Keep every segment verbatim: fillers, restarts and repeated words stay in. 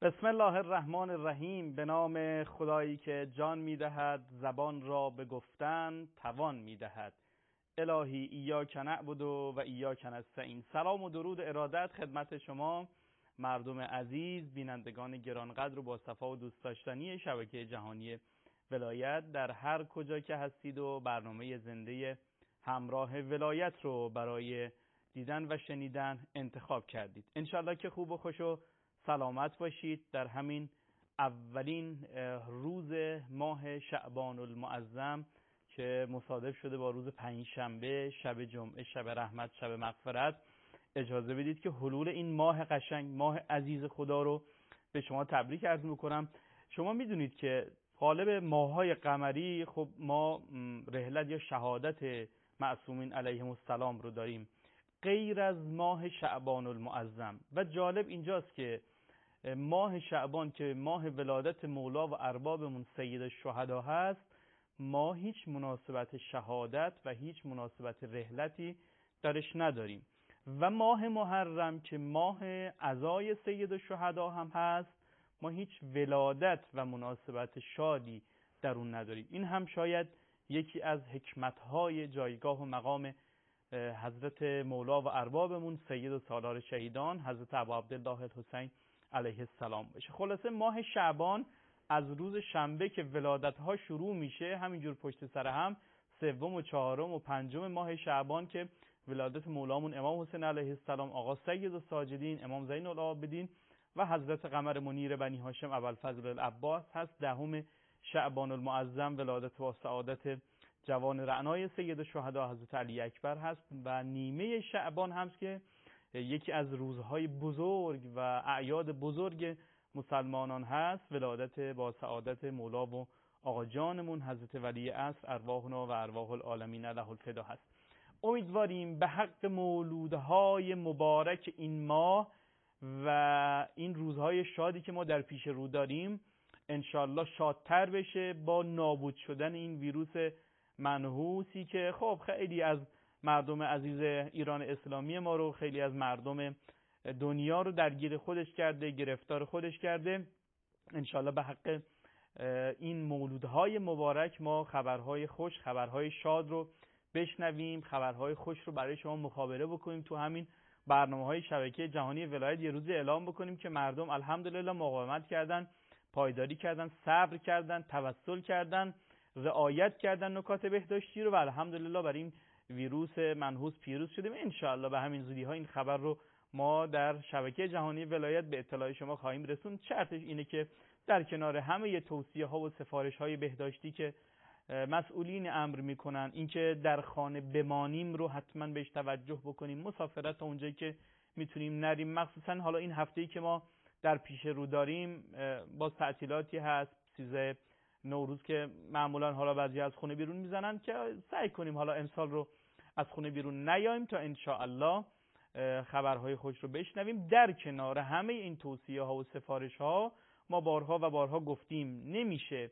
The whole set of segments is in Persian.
بسم الله الرحمن الرحیم. به نام خدایی که جان میدهد، زبان را به گفتن توان میدهد. الهی ایاک نعبد و ایاک نستعین. سلام و درود ارادت خدمت شما مردم عزیز، بینندگان گرانقدر و با صفا و دوست داشتنی شبکه جهانی ولایت در هر کجا که هستید و برنامه زنده همراه ولایت رو برای دیدن و شنیدن انتخاب کردید. انشالله که خوب و خوش و سلامت باشید در همین اولین روز ماه شعبان المعظم که مصادف شده با روز پنجشنبه، شب جمعه، شب رحمت، شب مغفرت. اجازه بدید که حلول این ماه قشنگ، ماه عزیز خدا رو به شما تبریک عرض میکنم. شما میدونید که غالب ماه‌های قمری خب ما رحلت یا شهادت معصومین علیهم السلام رو داریم غیر از ماه شعبان المعظم. و جالب اینجاست که ماه شعبان که ماه ولادت مولا و اربابمون سید الشهدا هست، ما هیچ مناسبت شهادت و هیچ مناسبت رحلتی درش نداریم. و ماه محرم که ماه عزای سید الشهدا هم هست، ما هیچ ولادت و مناسبت شادی در اون نداریم. این هم شاید یکی از حکمت‌های جایگاه و مقام حضرت مولا و اربابمون سید و سالار شهیدان حضرت ابا عبدالله الحسین علیه السلام باشه. خلاصه ماه شعبان از روز شنبه که ولادت ها شروع میشه، همینجور پشت سر هم سوم و چهارم و پنجم ماه شعبان که ولادت مولامون امام حسین علیه السلام، آقا سید الساجدین، امام زین العابدین و حضرت قمر منیر بنی هاشم ابوالفضل العباس هست. دهم شعبان المعظم ولادت و سعادت جوان رعنای سید الشهدا حضرت علی اکبر هست. و نیمه شعبان هست که یکی از روزهای بزرگ و اعیاد بزرگ مسلمانان هست، ولادت با سعادت مولا و آقا جانمون حضرت ولی عصر ارواحنا و ارواح العالمین له الفدا هست. امیدواریم به حق مولودهای مبارک این ماه و این روزهای شادی که ما در پیش رو داریم انشالله شادتر بشه با نابود شدن این ویروس منحوسی که خب خیلی از مردم عزیز ایران اسلامی ما رو، خیلی از مردم دنیا رو درگیر خودش کرده، گرفتار خودش کرده. انشالله به حق این مولودهای مبارک ما خبرهای خوش، خبرهای شاد رو بشنویم، خبرهای خوش رو برای شما مخابره بکنیم. تو همین برنامه‌های شبکه جهانی ولایت یه روزی اعلام بکنیم که مردم الحمدلله مقاومت کردن، پایداری کردن، صبر کردن، توسل کردن، رعایت کردن نکات بهداشتی رو و الحمدلله برای این ویروس منحوس پیروز شدیم. انشاءالله به همین زودی ها این خبر رو ما در شبکه جهانی ولایت به اطلاع شما خواهیم رسوند. شرطش اینه که در کنار همه توصیه ها و سفارش های بهداشتی که مسئولین امر میکنن، اینکه در خانه بمانیم رو حتما بهش توجه بکنیم، مسافرت تا اونجایی که میتونیم نریم. مخصوصا حالا این هفته‌ای که ما در پیش رو داریم با تعطیلاتی هست، سیزده نوروز که معمولا حالا بعضی از خونه بیرون میزنن، که سعی کنیم حالا امسال رو از خونه بیرون نیاییم تا انشاءالله خبرهای خوش رو بشنویم. در کنار همه این توصیه ها و سفارش ها ما بارها و بارها گفتیم نمیشه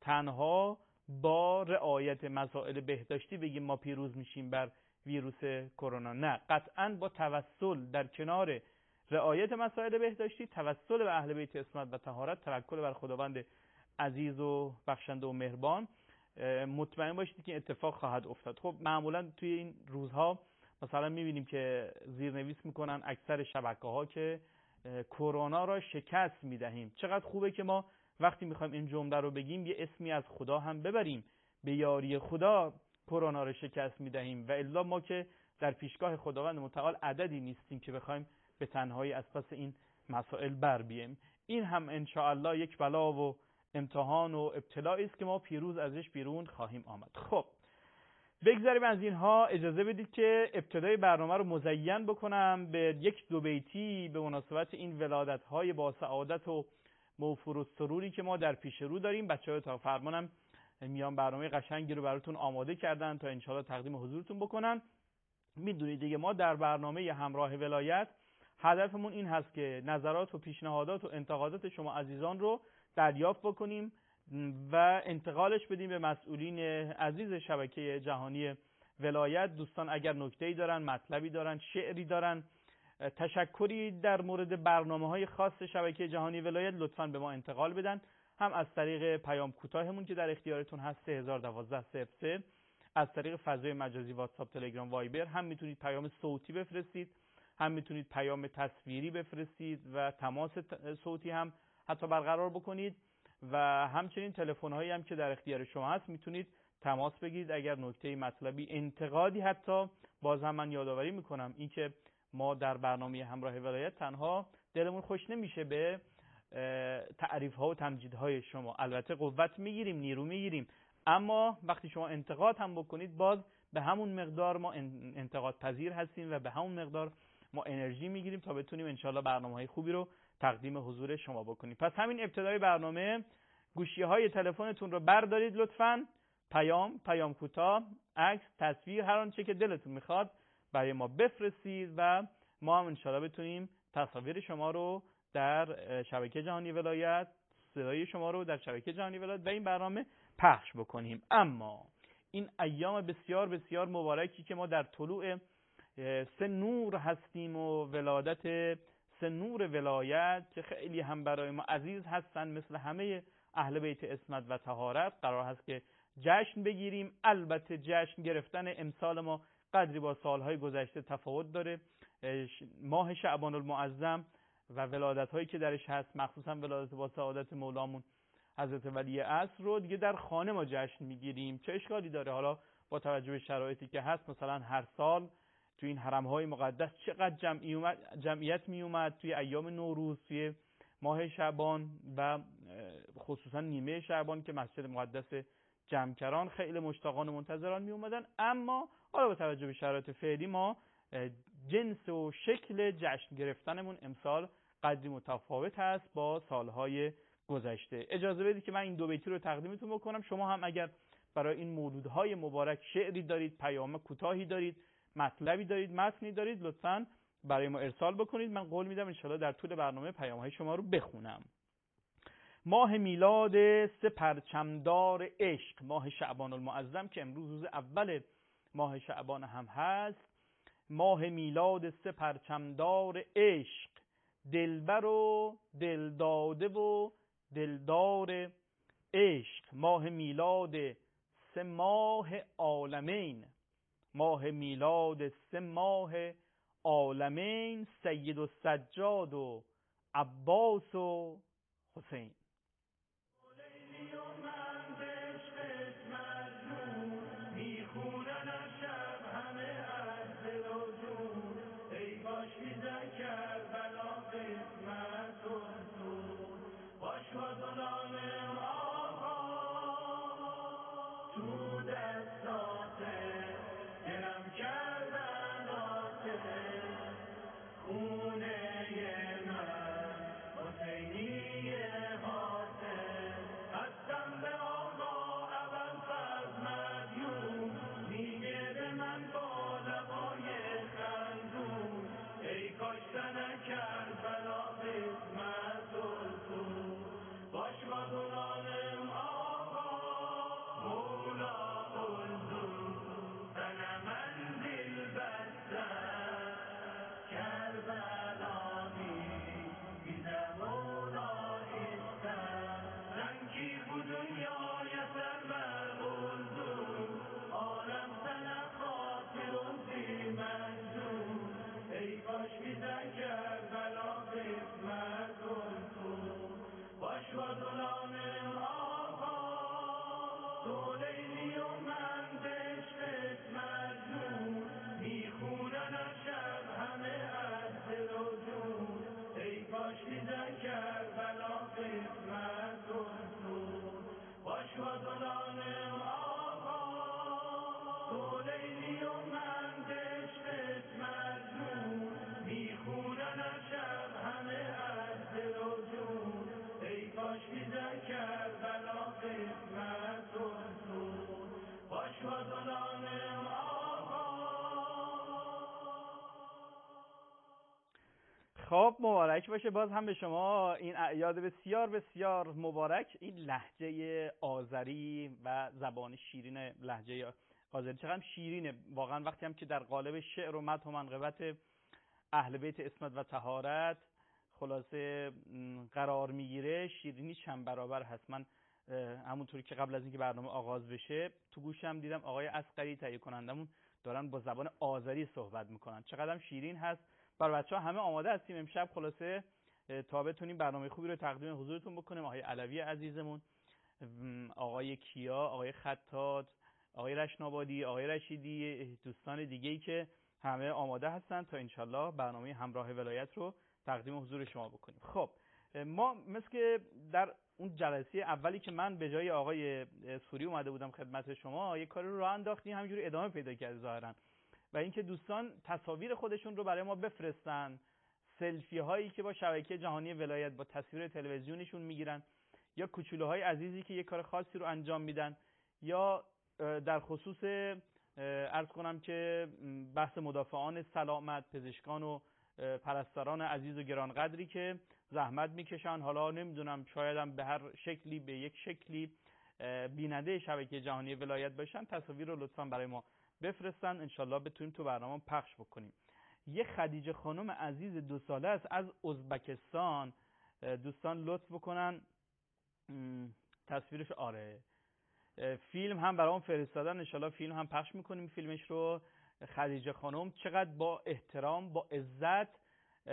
تنها با رعایت مسائل بهداشتی بگیم ما پیروز میشیم بر ویروس کرونا. نه، قطعا با توسل در کنار رعایت مسائل بهداشتی، توسل به اهل بیت عصمت و طهارت، توکل بر خداوند عزیز و بخشنده و مهربان، مطمئن باشید که اتفاق خواهد افتاد. خب معمولا توی این روزها مثلا میبینیم که زیرنویس میکنن اکثر شبکه‌ها که کرونا را شکست میدهیم. چقدر خوبه که ما وقتی میخوایم این جمله رو بگیم یه اسمی از خدا هم ببریم، به یاری خدا کرونا را شکست میدهیم. و الا ما که در پیشگاه خداوند متعال عددی نیستیم که بخوایم به تنهایی از پس این مسائل بر بیاییم. این هم انشاءالله یک بلا و امتحان و ابتلائی است که ما پیروز ازش بیرون خواهیم آمد. خب بگذاریم از اینها، اجازه بدید که ابتدای برنامه رو مزین بکنم به یک دو بیتی به مناسبت این ولادت‌های با سعادت و موفور و سروری که ما در پیش رو داریم. بچه‌ها تا فرمانم میان برنامه قشنگی رو براتون آماده کردن تا انشاءالله تقدیم حضورتون بکنن. میدونید دیگه ما در برنامه همراه ولایت هدفمون این هست که نظرات و پیشنهادات و انتقادات شما عزیزان رو دریافت بکنیم و انتقالش بدیم به مسئولین عزیز شبکه جهانی ولایت. دوستان اگر نکته‌ای دارن، مطلبی دارن، شعری دارن، تشکری در مورد برنامه‌های خاص شبکه جهانی ولایت لطفاً به ما انتقال بدن، هم از طریق پیام کوتاهمون که در اختیارتون هست سه هزار و دوازده صفر سه، از طریق فضای مجازی واتساپ، تلگرام، وایبر، هم میتونید پیام صوتی بفرستید، هم میتونید پیام تصویری بفرستید و تماس صوتی هم حتی برقرار بکنید و همچنین تلفن‌هایی هم که در اختیار شما هست میتونید تماس بگیرید. اگر نکته مطلبی، انتقادی، حتی باز هم من یادآوری میکنم اینکه ما در برنامه همراه ولایت تنها دلمون خوش نمیشه به تعریف ها و تمجید های شما، البته قوت میگیریم، نیرو میگیریم، اما وقتی شما انتقاد هم بکنید باز به همون مقدار ما انتقاد پذیر هستیم و به همون مقدار ما انرژی میگیریم تا بتونیم انشالله برنامه های خوبی رو تقدیم حضور شما بکنیم. پس همین ابتدای برنامه گوشی های تلفنتون رو بردارید لطفاً، پیام، پیام کوتاه، عکس، تصویر، هر آنچه که دلتون میخواد برای ما بفرستید و ما هم انشالله بتونیم تصاویر شما رو در شبکه جهانی ولایت، صدای شما رو در شبکه جهانی ولایت و این برنامه پخش بکنیم. اما این ایام بسیار بسیار مبارکی که ما در طلوع سه نور هستیم و ولادت سه نور ولایت که خیلی هم برای ما عزیز هستن، مثل همه اهل بیت عصمت و طهارت قرار هست که جشن بگیریم. البته جشن گرفتن امسال ما قدری با سالهای گذشته تفاوت داره. ماه شعبان المعظم و ولادت هایی که درش هست، مخصوصا ولادت با سعادت مولامون حضرت ولی عصر رو دیگه در خانه ما جشن میگیریم. چه اشکالی داره؟ حالا با توجه به شرایطی که هست، مثلا هر سال توی این حرم های مقدس چقدر جمعی اومد، جمعیت می اومد توی ایام نوروز، توی ماه شعبان و خصوصا نیمه شعبان که مسجد مقدس جمکران خیلی مشتاقان و منتظران می اومدن. اما حالا با توجه به شرایط فعلی ما جنس و شکل جشن گرفتنمون امسال قدری متفاوت هست با سالهای گذشته. اجازه بدید که من این دو بیتی رو تقدیمتون بکنم. شما هم اگر برای این مولودهای مبارک شعری دارید، پیام کوتاهی دارید، مطلبی دارید، متنی دارید، لطفاً برای ما ارسال بکنید. من قول میدم انشاءالله در طول برنامه پیام‌های شما رو بخونم. ماه میلاد سه پرچمدار عشق، ماه شعبان المعظم که امروز روز اول ماه شعبان هم هست، ماه میلاد سه پرچمدار عشق، دلبر و دلداده و دلدار عشق، ماه میلاد سه ماه عالمین، ماه میلاد سه ماه عالمین، سید و سجاد و عباس و حسین. خب مبارک باشه باز هم به شما این اعیاد بسیار بسیار مبارک. این لهجه آذری و زبان شیرین لهجه آذری چقدر شیرینه واقعا. وقتی هم که در قالب شعر و مدح و منقبت اهل بیت عصمت و طهارت خلاصه قرار میگیره، شیرینی چند برابر هست. من همونطوری که قبل از اینکه برنامه آغاز بشه تو گوشم دیدم آقای عسقری تهیه کنندمون دارن با زبان آذری صحبت میکنن، چقدر شیرین هست. برای بچه‌ها همه آماده هستیم امشب خلاصه تا بتونیم برنامه خوبی رو تقدیم حضورتون بکنیم. آقای علوی عزیزمون، آقای کیا، آقای خطاد، آقای رشنابادی، آقای رشیدی، دوستان دیگه‌ای که همه آماده هستن تا انشالله برنامه همراه ولایت رو تقدیم حضور شما بکنیم. خب ما مثل که در اون جلسه اولی که من به جای آقای سوری اومده بودم خدمت شما، یه کاری رو راه انداختیم، همینجوری ادامه پیدا کرد ظاهرا، و اینکه دوستان تصاویر خودشون رو برای ما بفرستن، سلفی هایی که با شبکه جهانی ولایت با تصویر تلویزیونشون میگیرن، یا کوچولوهای عزیزی که یه کار خاصی رو انجام میدن، یا در خصوص عرض کنم که بحث مدافعان سلامت، پزشکان و پرستاران عزیز و گرانقدری که زحمت میکشن، حالا نمیدونم شاید هم به هر شکلی به یک شکلی بیننده شبکه جهانی ولایت باشن، تصاویر رو لطفا برای ما بفرستن، انشالله بتونیم تو برنامه پخش بکنیم. یه خدیجه خانم عزیز دو ساله است از ازبکستان، دوستان لطف بکنن تصویرش، آره فیلم هم برام فرستادن، انشالله فیلم هم پخش میکنیم فیلمش رو. خدیجه خانم چقدر با احترام با عزت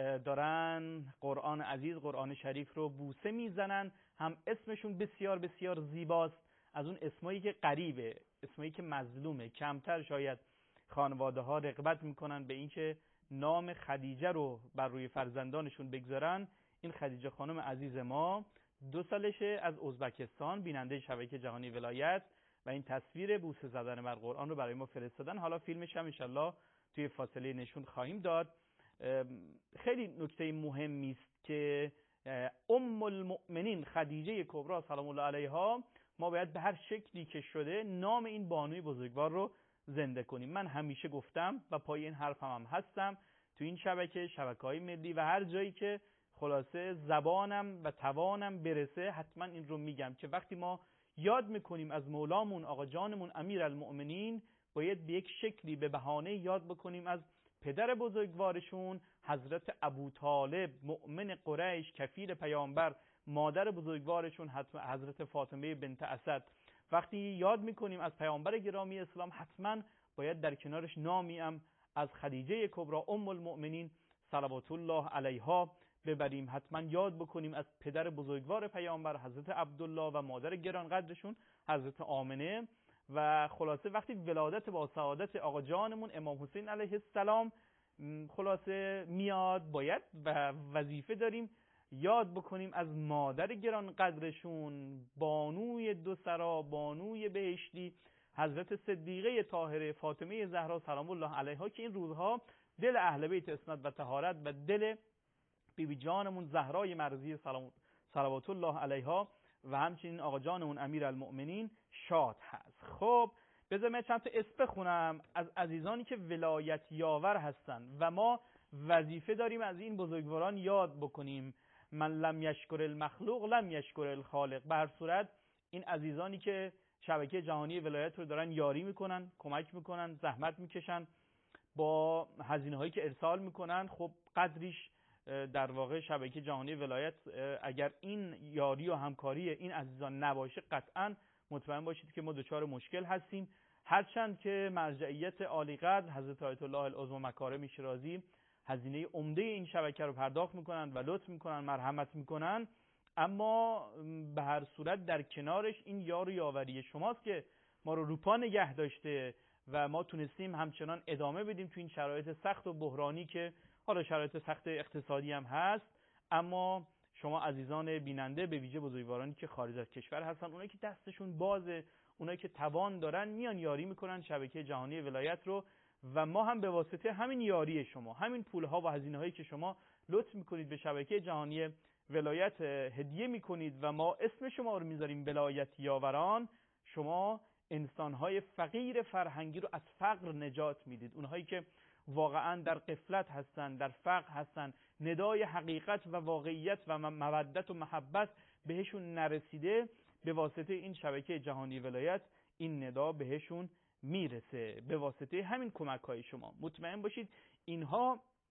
دارن قرآن عزیز، قرآن شریف رو بوسه میزنن، هم اسمشون بسیار بسیار زیباست، از اون اسمایی که قریبه، اسمایی که مظلومه، کمتر شاید خانواده ها رغبت میکنن به اینکه نام خدیجه رو بر روی فرزندانشون بگذارن. این خدیجه خانم عزیز ما دو سالشه از ازبکستان، بیننده شبکه جهانی ولایت، و این تصویر بوسه زدن بر قرآن رو برای ما فرستادن. حالا فیلمش هم انشالله توی فاصله نشون خواهیم داد. خیلی نکته مهمی است که ام المؤمنین خدیجه کبری سلام الله علیها، ما باید به هر شکلی که شده نام این بانوی بزرگوار رو زنده کنیم. من همیشه گفتم و پای این حرفم هم هستم، تو این شبکه، شبکه‌های ملی و هر جایی که خلاصه زبانم و توانم برسه حتما این رو میگم که وقتی ما یاد میکنیم از مولامون آقا جانمون امیرالمؤمنین، باید به یک شکلی به بهانه یاد بکنیم از پدر بزرگوارشون حضرت ابوطالب مؤمن قریش کفیل پیامبر، مادر بزرگوارشون حضرت فاطمه بنت اسد. وقتی یاد میکنیم از پیامبر گرامی اسلام، حتما باید در کنارش نامی هم از خدیجه کبری ام المؤمنین صلوات الله علیها ببریم، حتما یاد بکنیم از پدر بزرگوار پیامبر حضرت عبدالله و مادر گرانقدرشون حضرت آمنه. و خلاصه وقتی ولادت با سعادت آقا جانمون امام حسین علیه السلام خلاصه میاد، باید و وظیفه داریم یاد بکنیم از مادر گرانقدرشون، بانوی دو سرا، بانوی بهشتی حضرت صدیقه طاهره فاطمه زهرا سلام الله علیها، که این روزها دل اهل بیت عصمت و طهارت و دل بیبی جانمون زهرای مرضیه صلوات الله علیها و همچنین آقا جانمون امیرالمؤمنین شاد هست. خب بذار من چند تا اسم بخونم از عزیزانی که ولایت یاور هستن و ما وظیفه داریم از این بزرگواران یاد بکنیم. من لم یشکر المخلوق لم یشکر الخالق. به هر صورت این عزیزانی که شبکه جهانی ولایت رو دارن یاری میکنن، کمک میکنن، زحمت میکشن، با هزینه هایی که ارسال میکنن، خب قدریش در واقع شبکه جهانی ولایت اگر این یاری و همکاری این عزیزان نباشه قطعا مطمئن باشید که ما دچار مشکل هستیم. هرچند که مرجعیت عالی قدر حضرت آیت الله العظمی مکارم شیرازی هزینه عمده این شبکه رو پرداخت میکنن و لطف میکنن، مرحمت میکنن، اما به هر صورت در کنارش این یار و یاوری شماست که ما رو روپا نگه داشته و ما تونستیم همچنان ادامه بدیم تو این شرایط سخت و بحرانی که حالا شرایط سخت اقتصادی هم هست. اما شما عزیزان بیننده، به ویژه بزرگوارانی که خارج از کشور هستن، اونایی که دستشون بازه، اونایی که توان دارن، میان یاری میکنن شبکه جهانی ولایت رو و ما هم به واسطه همین یاری شما، همین پولها و هزینه‌هایی که شما لطف میکنید به شبکه جهانی ولایت هدیه میکنید و ما اسم شما رو میذاریم ولایت یاوران، شما انسانهای فقیر فرهنگی رو از فقر نجات میدید. اونهایی که واقعا در غفلت هستن، در فقر هستن، ندای حقیقت و واقعیت و مودت و محبت بهشون نرسیده، به واسطه این شبکه جهانی ولایت این ندا بهشون میرسه، به واسطه همین کمک های شما. مطمئن باشید اینها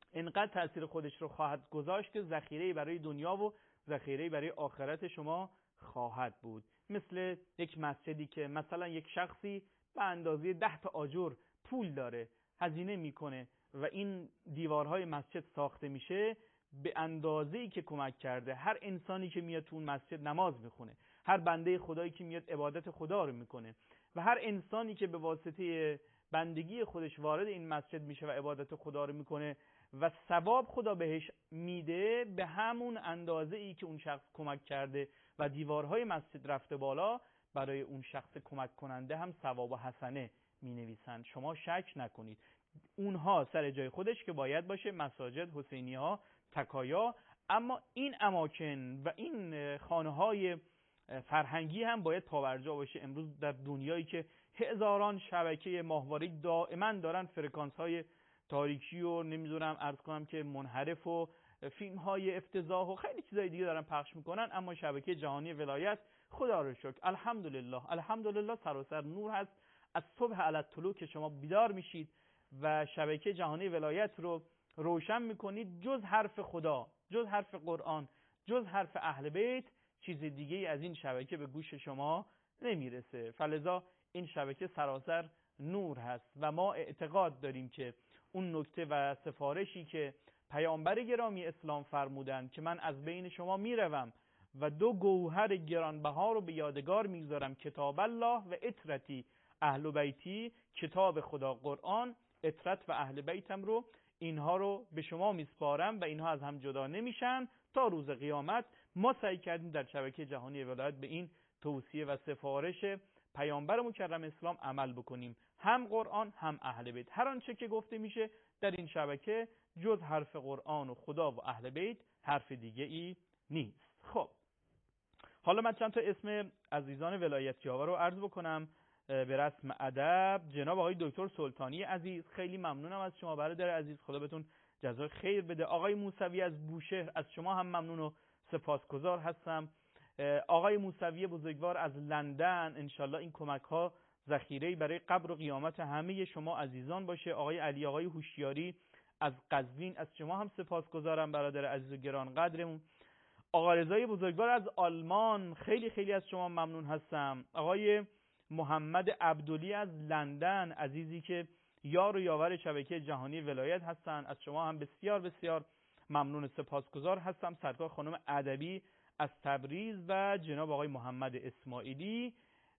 اینقدر تأثیر خودش رو خواهد گذاشت که ذخیره‌ای برای دنیا و ذخیره‌ای برای آخرت شما خواهد بود. مثل یک مسجدی که مثلا یک شخصی به اندازه ده تا آجر پول داره، هزینه میکنه و این دیوارهای مسجد ساخته میشه، به اندازه‌ای که کمک کرده. هر انسانی که میاد تو اون مسجد نماز میخونه، هر بنده خدایی که میاد عبادت خدا رو میکنه و هر انسانی که به واسطه بندگی خودش وارد این مسجد میشه و عبادت خدا رو میکنه و ثواب خدا بهش میده، به همون اندازه‌ای که اون شخص کمک کرده و دیوارهای مسجد رفته بالا، برای اون شخص کمک کننده هم ثواب و حسنه مینویسند. شما شک نکنید، اونها سر جای خودش که باید باشه، مساجد، حسینی ها، تکایا، اما این اماکن و این خانه های فرهنگی هم باید پاورجا باشه. امروز در دنیایی که هزاران شبکه ماهواره دائما دارن فرکانس های تاریکی و نمیدونم عرض کنم که منحرف و فیلم های افتضاح و خیلی چیزای دیگه دارن پخش میکنن، اما شبکه جهانی ولایت خدا رو شکر الحمدلله الحمدلله سراسر نور هست. از صبح علی الطلوع که شما بیدار میشید و شبکه جهانی ولایت رو روشن میکنید، جز حرف خدا، جز حرف قرآن، جز حرف اهل بیت، چیز دیگه از این شبکه به گوش شما نمیرسه. فلذا این شبکه سراسر نور هست و ما اعتقاد داریم که اون نکته و سفارشی که پیامبر گرامی اسلام فرمودن که من از بین شما میروم و دو گوهر گرانبها رو به یادگار میگذارم، کتاب الله و اطرتی اهل بیتی، کتاب خدا قرآن، اطرت و اهل بیتم رو، اینها رو به شما میسپارم و اینها از هم جدا نمیشن تا روز قیامت. ما سعی کردیم در شبکه جهانی ولایت به این توصیه و سفارش پیامبر مکرم اسلام عمل بکنیم، هم قرآن هم اهل بیت. هر آنچه که گفته میشه در این شبکه جز حرف قرآن و خدا و اهل بیت حرف دیگه ای نیست. خب حالا من چند تا اسم عزیزان ولایتی‌ها رو عرض بکنم به رسم ادب. جناب آقای دکتر سلطانی عزیز، خیلی ممنونم از شما برادر عزیز، خدا بهتون جزای خیر بده. آقای موسوی از بوشهر، از شما هم ممنون و سپاسگزار هستم. آقای موسوی بزرگوار از لندن، انشالله این کمک ها ذخیره‌ای برای قبر و قیامت همه شما عزیزان باشه. آقای علی آقای هوشیاری از قزوین، از شما هم سپاسگزارم برادر عزیز و گرانقدرمون. آقا رضای بزرگوار از آلمان، خیلی خیلی از شما ممنون هستم. آقای محمد عبدلی از لندن، عزیزی که یار و یاور شبکه جهانی ولایت هستن، از شما هم بسیار بسیار ممنون و سپاسگزار هستم. سرکار خانم ادبی از تبریز و جناب آقای محمد اسماعیلی،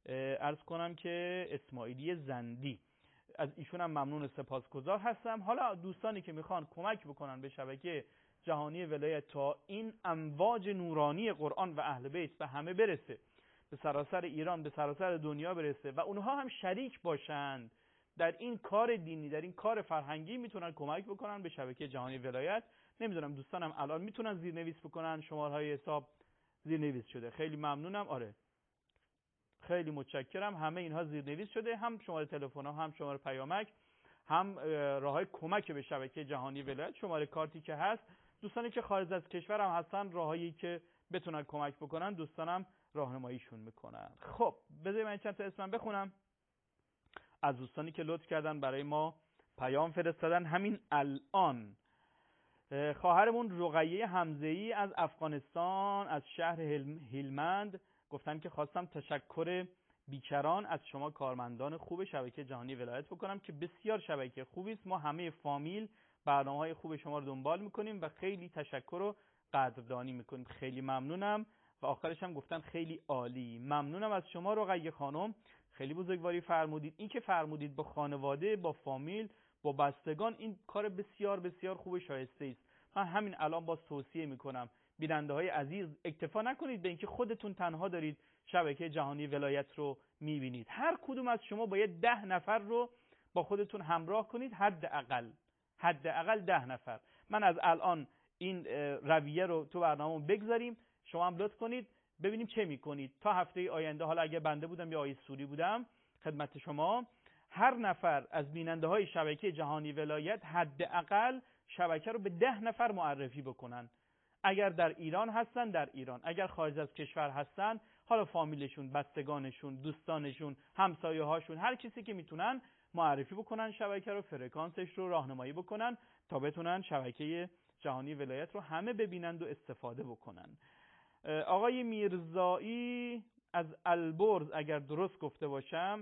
عرض کنم که اسماعیلی زندی، از ایشون هم ممنون و سپاسگزار هستم. حالا دوستانی که میخوان کمک بکنن به شبکه جهانی ولایت تا این امواج نورانی قرآن و اهل بیت به همه برسه، به سراسر ایران، به سراسر دنیا برسه و اونها هم شریک باشند در این کار دینی، در این کار فرهنگی، میتونن کمک بکنن به شبکه جهانی ولایت. نمیدونم دوستانم الان میتونن زیرنویس بکنن، شمارهای حساب زیرنویس شده، خیلی ممنونم. آره خیلی متشکرم، همه اینها زیرنویس شده، هم شماره تلفن ها، هم شماره پیامک، هم راههای کمک به شبکه جهانی ولایت، شماره کارتی که هست. دوستانی که خارج از کشور هم هستن، راههایی که بتونن کمک بکنن، دوستانم راهنماییشون میکنن. خب بذارید من چند تا اسم بخونم از دوستانی که لطف کردن برای ما پیام فرستادن همین الان. خواهرمون رقیه حمزه‌ای از افغانستان، از شهر هلمند، گفتن که خواستم تشکر بیکران از شما کارمندان خوب شبکه جهانی ولایت بکنم که بسیار شبکه خوبی است. ما همه فامیل برنامه‌های خوب شما رو دنبال میکنیم و خیلی تشکر و قدردانی میکنیم. خیلی ممنونم و آخرش هم گفتن خیلی عالی. ممنونم از شما رقیه خانم، خیلی بزرگواری فرمودید. این که فرمودید با خانواده، با فامیل، با بستگان، این کار بسیار بسیار خوب شایسته است. من همین الان باز توصیه میکنم بیننده های عزیز، اکتفا نکنید به اینکه خودتون تنها دارید شبکه جهانی ولایت رو میبینید. هر کدوم از شما باید ده نفر رو با خودتون همراه کنید، حداقل حداقل ده نفر. من از الان این رویه رو تو برنامه بگذاریم، شما هم لطف کنید ببینیم چه میکنید. تا هفته آینده، حالا اگه بنده بودم یا آقای سوری بودم خدمت شما، هر نفر از بیننده های شبکه جهانی ولایت حداقل شبکه رو به ده نفر معرفی بکنن. اگر در ایران هستن در ایران، اگر خارج از کشور هستن، حالا فامیلشون، بستگانشون، دوستانشون، همسایه هاشون، هر کسی که میتونن معرفی بکنن شبکه رو، فرکانسش رو راهنمایی بکنن. تا بتونن شبکه جهانی ولایت رو همه ببینند و استفاده بکنن. آقای میرزایی از البرز اگر درست گفته باشم،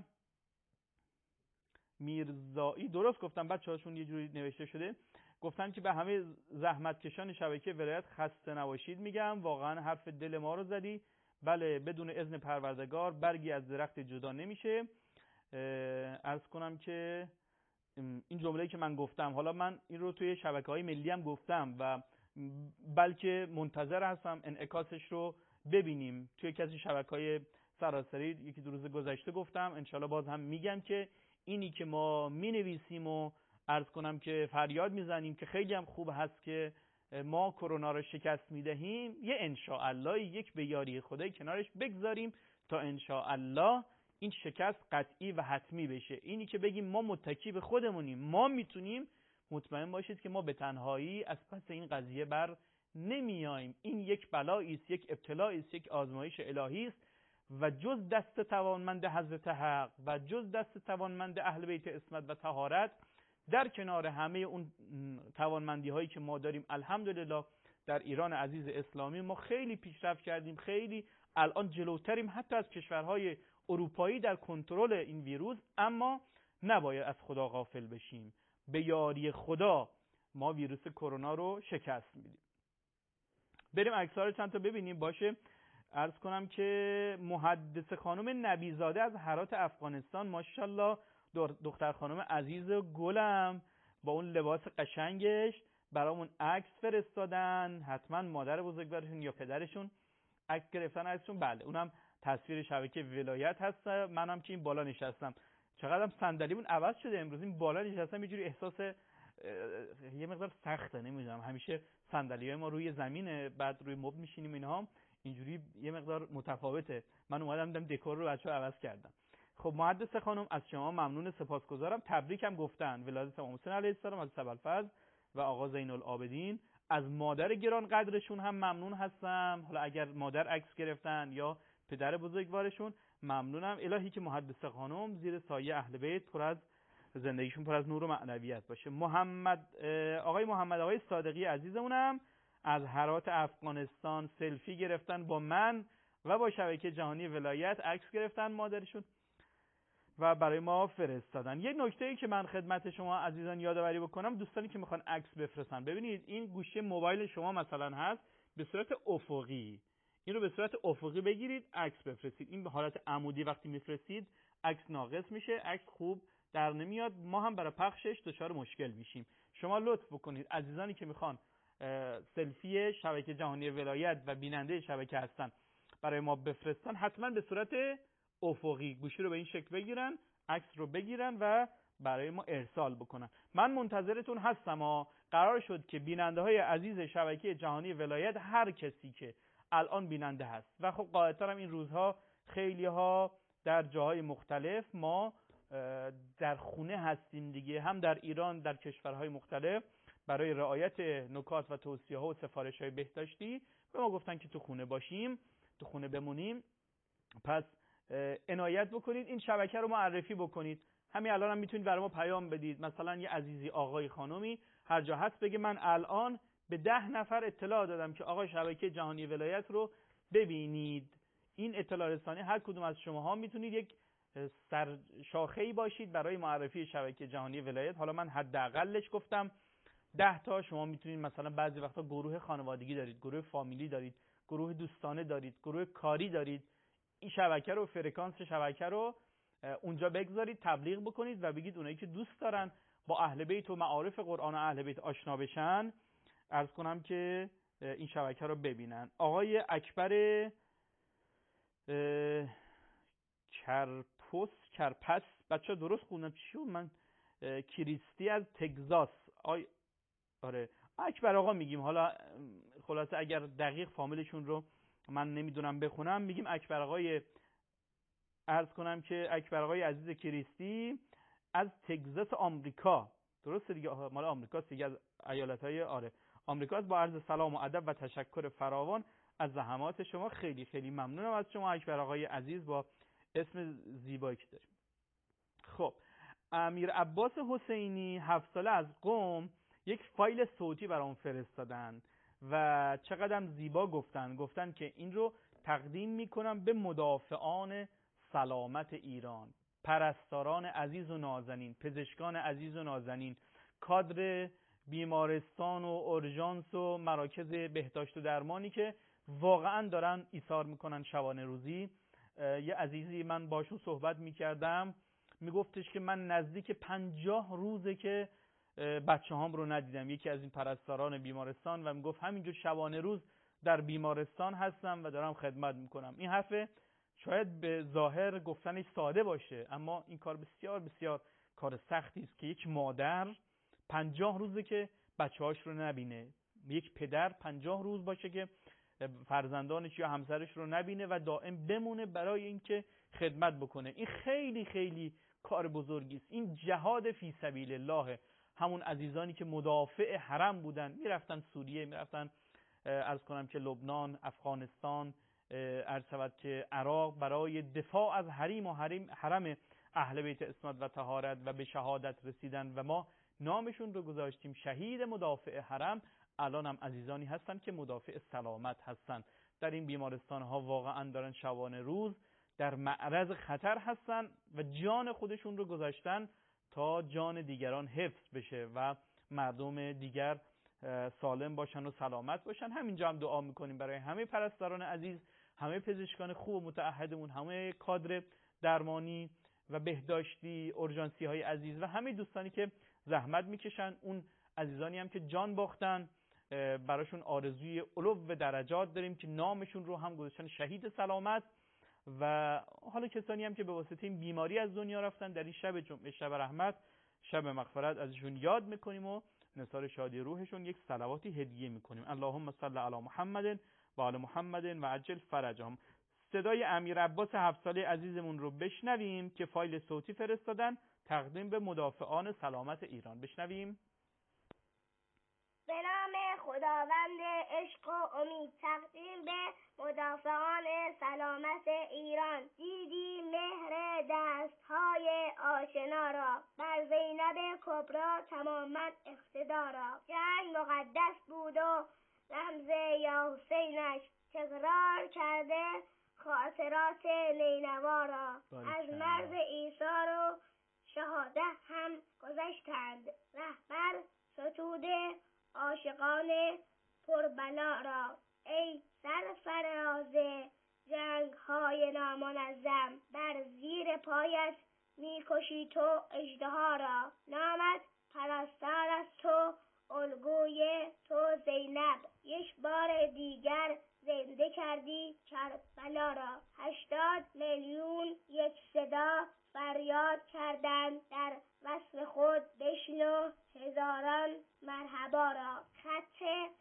میرزایی درست گفتم بچه هاشون یه جوری نوشته شده، گفتن که به همه زحمتکشان شبکه ولایت خسته نباشید. میگم واقعا حرف دل ما رو زدی. بله، بدون اذن پروردگار برگی از درخت جدا نمیشه. عرض کنم که این جمله‌ای که من گفتم، حالا من این رو توی شبکه‌های ملی هم گفتم و بلکه منتظر هستم انعکاسش رو ببینیم توی کسی شبکه‌های سراسری. یکی دو روز گذشته گفتم، انشالله باز هم میگم که اینی که ما مینویسیم و عرض کنم که فریاد میزنیم که خیلی هم خوب هست که ما کرونا رو شکست میدهیم، یه انشاءالله یک به یاری خدای کنارش بگذاریم تا انشاءالله این شکست قطعی و حتمی بشه. اینی که بگیم ما متکی به خودمونیم، ما میتونیم، مطمئن باشید که ما به تنهایی از پس این قضیه بر نمیاییم. این یک بلایی است، یک ابتلایی است، یک آزمایش الهی است و جز دست توانمند حضرت حق و جز دست توانمند اهل بیت عصمت و طهارت، در کنار همه اون توانمندی هایی که ما داریم الحمدلله در ایران عزیز اسلامی، ما خیلی پیشرفت کردیم، خیلی الان جلوتریم حتی از کشورهای اروپایی در کنترل این ویروس. اما نباید از خدا غافل بشیم، به یاری خدا ما ویروس کرونا رو شکست میدیم. بریم عکس‌ها رو چند تا ببینیم. باشه، عرض کنم که محدث خانم نبیزاده از هرات افغانستان، ماشاءالله دختر خانم عزیز گلم با اون لباس قشنگش برامون عکس فرستادن. حتما مادر بزرگوارشون یا پدرشون عکس گرفتن ازشون. بله، اونم تصویر شبکه ولایت هست. منم که این بالا نشستم، چقدرم صندلیمون عوض شده امروز. این بالا نشستم یه جوری احساس یه مقدار سخته، نمیدونم، همیشه صندلیای ما روی زمینه، بعد روی مبل میشینیم اینها، اینجوری یه مقدار متفاوته. من اومدم دیدم دکور رو بچه‌ها عوض کردم. خب محدث خانم از شما ممنون، سپاسگزارم. تبریکم گفتن ولادت امام حسین علیه السلام از ابوالفضل و آقا زین العابدین. از مادر گران قدرشون هم ممنون هستم. حالا اگر مادر عکس گرفتن یا پدر بزرگوارشون، ممنونم. الهی که محدث خانم زیر سایه اهل بیت پر از زندگیشون پر از نور و معنویت باشه. محمد آقای محمد آقای صادقی عزیزمونم از هرات افغانستان سلفی گرفتن با من و با شبکه جهانی ولایت، عکس گرفتن مادرشون و برای ما فرستادن. یک نکته‌ای که من خدمت شما عزیزان یادآوری بکنم، دوستانی که میخوان عکس بفرستن، ببینید این گوشه موبایل شما مثلا هست به صورت افقی، این رو به صورت افقی بگیرید عکس بفرستید. این به حالت عمودی وقتی میفرستید عکس ناقص میشه، عکس خوب در نمیاد، ما هم برای پخشش دچار مشکل میشیم. شما لطف بکنید عزیزانی که میخوان سلفی شبکه جهانی ولایت و بیننده شبکه هستن برای ما بفرستن، حتما به صورت افقی گوشی رو به این شکل بگیرن، عکس رو بگیرن و برای ما ارسال بکنن. من منتظرتون هستم. ها قرار شد که بیننده های عزیز شبکه جهانی ولایت، هر کسی که الان بیننده هست و خب قاعدتاً هم این روزها خیلی ها در جاهای مختلف، ما در خونه هستیم دیگه، هم در ایران در کشورهای مختلف، برای رعایت نکات و توصیه ها و سفارش های بهداشتی به ما گفتن که تو خونه باشیم، تو خونه بمونیم. پس عنایت بکنید این شبکه رو معرفی بکنید. همین الان هم میتونید برای ما پیام بدید، مثلا یه عزیزی آقای خانومی هر جا هست بگه من الان به ده نفر اطلاع دادم که آقا شبکه جهانی ولایت رو ببینید. این اطلاع رسانی هر کدوم از شماها میتونید یک سر شاخه‌ای باشید برای معرفی شبکه جهانی ولایت. حالا من حداقلش گفتم ده تا، شما میتونید مثلا بعضی وقتا گروه خانوادگی دارید، گروه فامیلی دارید، گروه دوستانه دارید، گروه کاری دارید، این شبکه رو، فرکانس شبکه رو اونجا بگذارید، تبلیغ بکنید و بگید اونایی که دوست دارن با اهل بیت و معارف قرآن و اهل بیت آشنا بشن، عرض کنم که این شبکه رو ببینن. آقای اکبر کرپوس کرپس، بچه درست خوندم چی بود؟ من کریستی از تگزاس. آی آره اکبر آقا میگیم، حالا خلاصه اگر دقیق فامیلشون رو من نمیدونم بخونم، میگیم اکبر آقای، عرض کنم که اکبر آقای عزیز کریستی از تگزاس آمریکا. درسته دیگه، مال آمریکاست دیگه، از ایالت‌های آره آمریکاست. با عرض سلام و ادب و تشکر فراوان از زحمات شما، خیلی خیلی ممنونم از شما اکبر آقای عزیز با اسم زیبایی که داریم. خب امیر عباس حسینی هفت ساله از قم یک فایل صوتی برام فرستادن و چقدرم زیبا گفتن گفتن که این رو تقدیم میکنم به مدافعان سلامت ایران، پرستاران عزیز و نازنین، پزشکان عزیز و نازنین، کادر بیمارستان و اورژانس و مراکز بهداشت و درمانی که واقعا دارن ایثار میکنن شبانه روزی. یه عزیزی من باشون صحبت میکردم میگفتش که من نزدیک پنجاه روزه که بچه هام رو ندیدم، یکی از این پرستاران بیمارستان، و میگفت همینجور شبانه روز در بیمارستان هستم و دارم خدمت میکنم. این حرف شاید به ظاهر گفتنش ساده باشه، اما این کار بسیار بسیار کار سختی است که یک مادر پنجاه روزه که بچه‌هاش رو نبینه، یک پدر پنجاه روز باشه که فرزندانش یا همسرش رو نبینه و دائم بمونه برای اینکه خدمت بکنه. این خیلی خیلی کار بزرگی است. این جهاد فی سبیل الله. همون عزیزانی که مدافع حرم بودن میرفتن سوریه، میرفتن عرض کنم که لبنان، افغانستان، عرض شود که عراق، برای دفاع از حریم و حریم حرم اهل بیت عصمت و طهارت و به شهادت رسیدن و ما نامشون رو گذاشتیم شهید مدافع حرم. الان هم عزیزانی هستن که مدافع سلامت هستن در این بیمارستان ها، واقعا دارن شبانه روز در معرض خطر هستن و جان خودشون رو گذاشتن تا جان دیگران حفظ بشه و مردم دیگر سالم باشن و سلامت باشن. همینجا هم دعا میکنیم برای همه پرستاران عزیز، همه پزشکان خوب و متعهدمون، همه کادر درمانی و بهداشتی، اورژانسی های عزیز و همه دوستانی که زحمت میکشن، اون عزیزانی هم که جان باختن، براشون آرزوی علو درجات داریم که نامشون رو هم گذاشتن شهید سلامت. و حالا کسانی هم که به واسطه این بیماری از دنیا رفتن، در این شب جمعه، شب رحمت، شب مغفرت، ازشون یاد میکنیم و نثار شادی روحشون یک صلواتی هدیه میکنیم. اللهم صل علی محمد و آل محمد و عجل فرجهم. صدای امیر عباس هفت ساله عزیزمون رو بشنویم که فایل صوتی فرستادن تقدیم به مدافعان سلامت ایران. بشنویم. به نام خداوند عشق و امید، تقدیم به مدافعان سلامت ایران. دیدی مهر دستهای آشنا را، بر زینب کبری تماما اقتدا را. جنگ مقدس بود و رمز یا حسینش، تکرار کرده خاطرات نینوا را. از مرز عیسی و شهاده هم گذشتند، رهبر ستوده عاشقان پربلا را. ای سرفراز جنگ های نامنظم، بر زیر پایت میکشی تو اژدها را. نامت پرستار از تو، الگوی تو زینب، یک بار دیگر زنده کردی کربلا را. هشتاد میلیون یک صدا فریاد کردند در وصف خود، بشنو هزاران مرحبا را. خط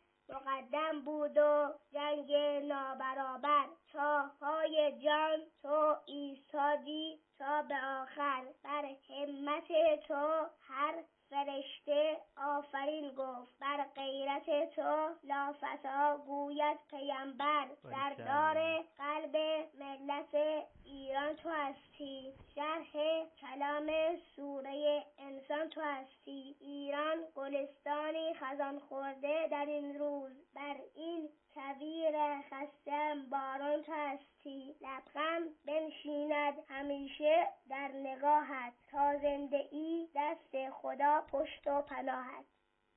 مقدم بود و جنگ نابرابر، تا پای جان تو ایستادی تا به آخر. بر همت تو هر فرشته آفرین گفت، بر غیرت تو لافتا گوید پیامبر. سردار قلب ملت ایران تو هستی، شرح کلام سوره انسان تو هستی. ایران گلستانی خزان خورده در این روز، بر این کویر خستم باران تو هستی. لبخند بنشیند همیشه در نگاهت، تا زنده ای دست خدا پشت و پناهت.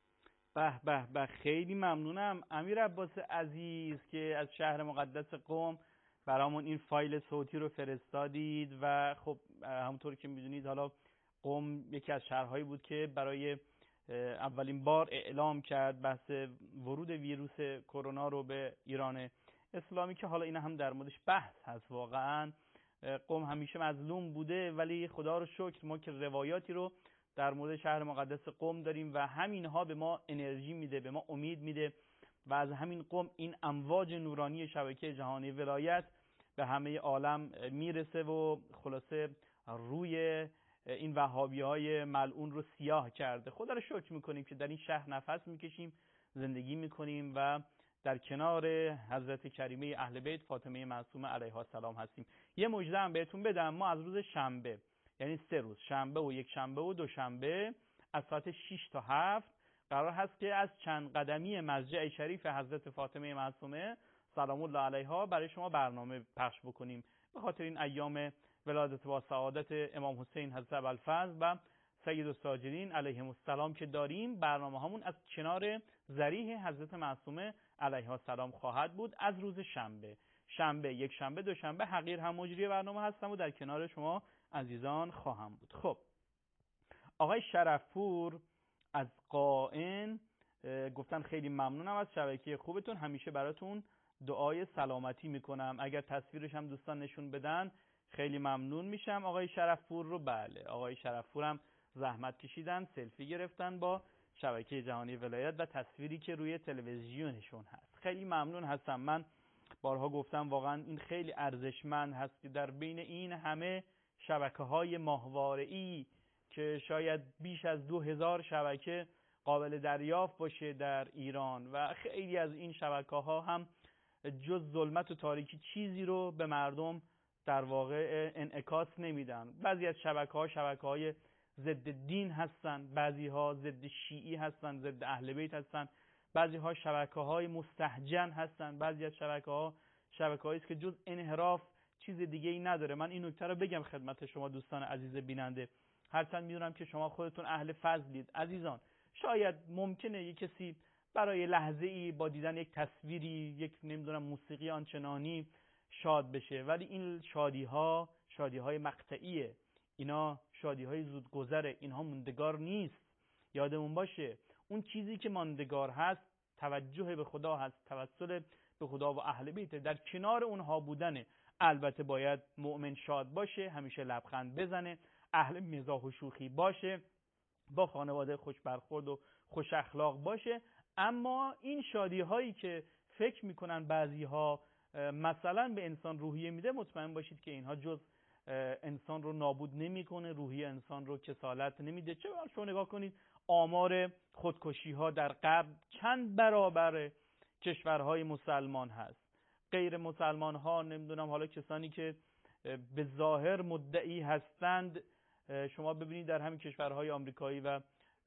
به به به، خیلی ممنونم امیر عباس عزیز که از شهر مقدس قم برامون این فایل صوتی رو فرستادید. و خب همونطور که میدونید حالا قم یکی از شهرهایی بود که برای اولین بار اعلام کرد بحث ورود ویروس کرونا رو به ایران اسلامی، که حالا این هم در موردش بحث هست. واقعا قم همیشه مظلوم بوده، ولی خدا رو شکر ما که روایاتی رو در مورد شهر مقدس قم داریم و همینها به ما انرژی میده، به ما امید میده و از همین قم این امواج نورانی شبکه جهانی ولایت به همه عالم میرسه و خلاصه روی این وهابی های ملعون رو سیاه کرده. خدا رو شکر میکنیم که در این شهر نفس میکشیم، زندگی میکنیم و در کنار حضرت کریمه اهل بیت فاطمه معصومه علیها السلام هستیم. یه مژده هم بهتون بدم، ما از روز شنبه، یعنی سه روز، شنبه و یک شنبه و دوشنبه، از ساعت شش تا هفت قرار هست که از چند قدمی مسجد شریف حضرت فاطمه معصومه سلام الله علیها برای شما برنامه پخش بکنیم به خاطر این ایام ولادت با سعادت امام حسین حضرت ابوالفضل و سید الساجدین علیهم السلام که داریم. برنامه همون از کنار ضریح حضرت معصومه علیها السلام خواهد بود از روز شنبه شنبه یک شنبه دو شنبه حقیر هم مجری برنامه هستم و در کنار شما عزیزان خواهم بود. خب آقای شرفپور از قائن گفتن خیلی ممنونم از شبکه خوبتون، همیشه براتون دعای سلامتی میکنم. اگر تصویرش هم دوستان نشون بدن خیلی ممنون میشم. آقای شرفپور رو بله آقای شرفپور هم زحمت کشیدن سلفی گرفتن با شبکه جهانی ولایت و تصویری که روی تلویزیونشون هست. خیلی ممنون هستم. من بارها گفتم واقعا این خیلی ارزشمند هست که در بین این همه شبکه‌های ماهواره‌ای که شاید بیش از دو هزار شبکه قابل دریافت باشه در ایران و خیلی از این شبکه‌ها هم جز ظلمت و تاریکی چیزی رو به مردم در واقع انعکاس نمیدن. بعضی از شبکه‌ها شبکه‌های ضد دین هستن، بعضی‌ها ضد شیعی هستن، ضد اهل بیت هستن، بعضی‌ها شبکه‌های مستهجن هستن، بعضی از شبکه‌ها شبکه‌هایی است که جز انحراف چیز دیگه‌ای نداره. من این نکته رو بگم خدمت شما دوستان عزیز بیننده، هرچند میدونم که شما خودتون اهل فضلید عزیزان، شاید ممکنه یک کسی برای لحظه‌ای با دیدن یک تصویری، یک نمیدونم موسیقی آنچنانی شاد بشه، ولی این شادی‌ها شادی‌های مقطعیه، اینا شادی‌های زودگذره، اینها موندگار نیست. یادمون باشه اون چیزی که ماندگار هست توجه به خدا هست، توسل به خدا و اهل بیت، در کنار اونها بودنه. البته باید مؤمن شاد باشه، همیشه لبخند بزنه، اهل مزاح و شوخی باشه، با خانواده خوش برخورد و خوش اخلاق باشه. اما این شادی هایی که فکر میکنن بعضی ها مثلا به انسان روحیه میده، مطمئن باشید که اینها جز انسان رو نابود نمیکنه، روحیه انسان رو کسالت نمیده. چه شما نگاه کنید آمار خودکشی ها در غرب چند برابر کشورهای مسلمان هست. غیر مسلمان ها نمیدونم، حالا کسانی که به ظاهر مدعی هستند، شما ببینید در همین کشورهای آمریکایی و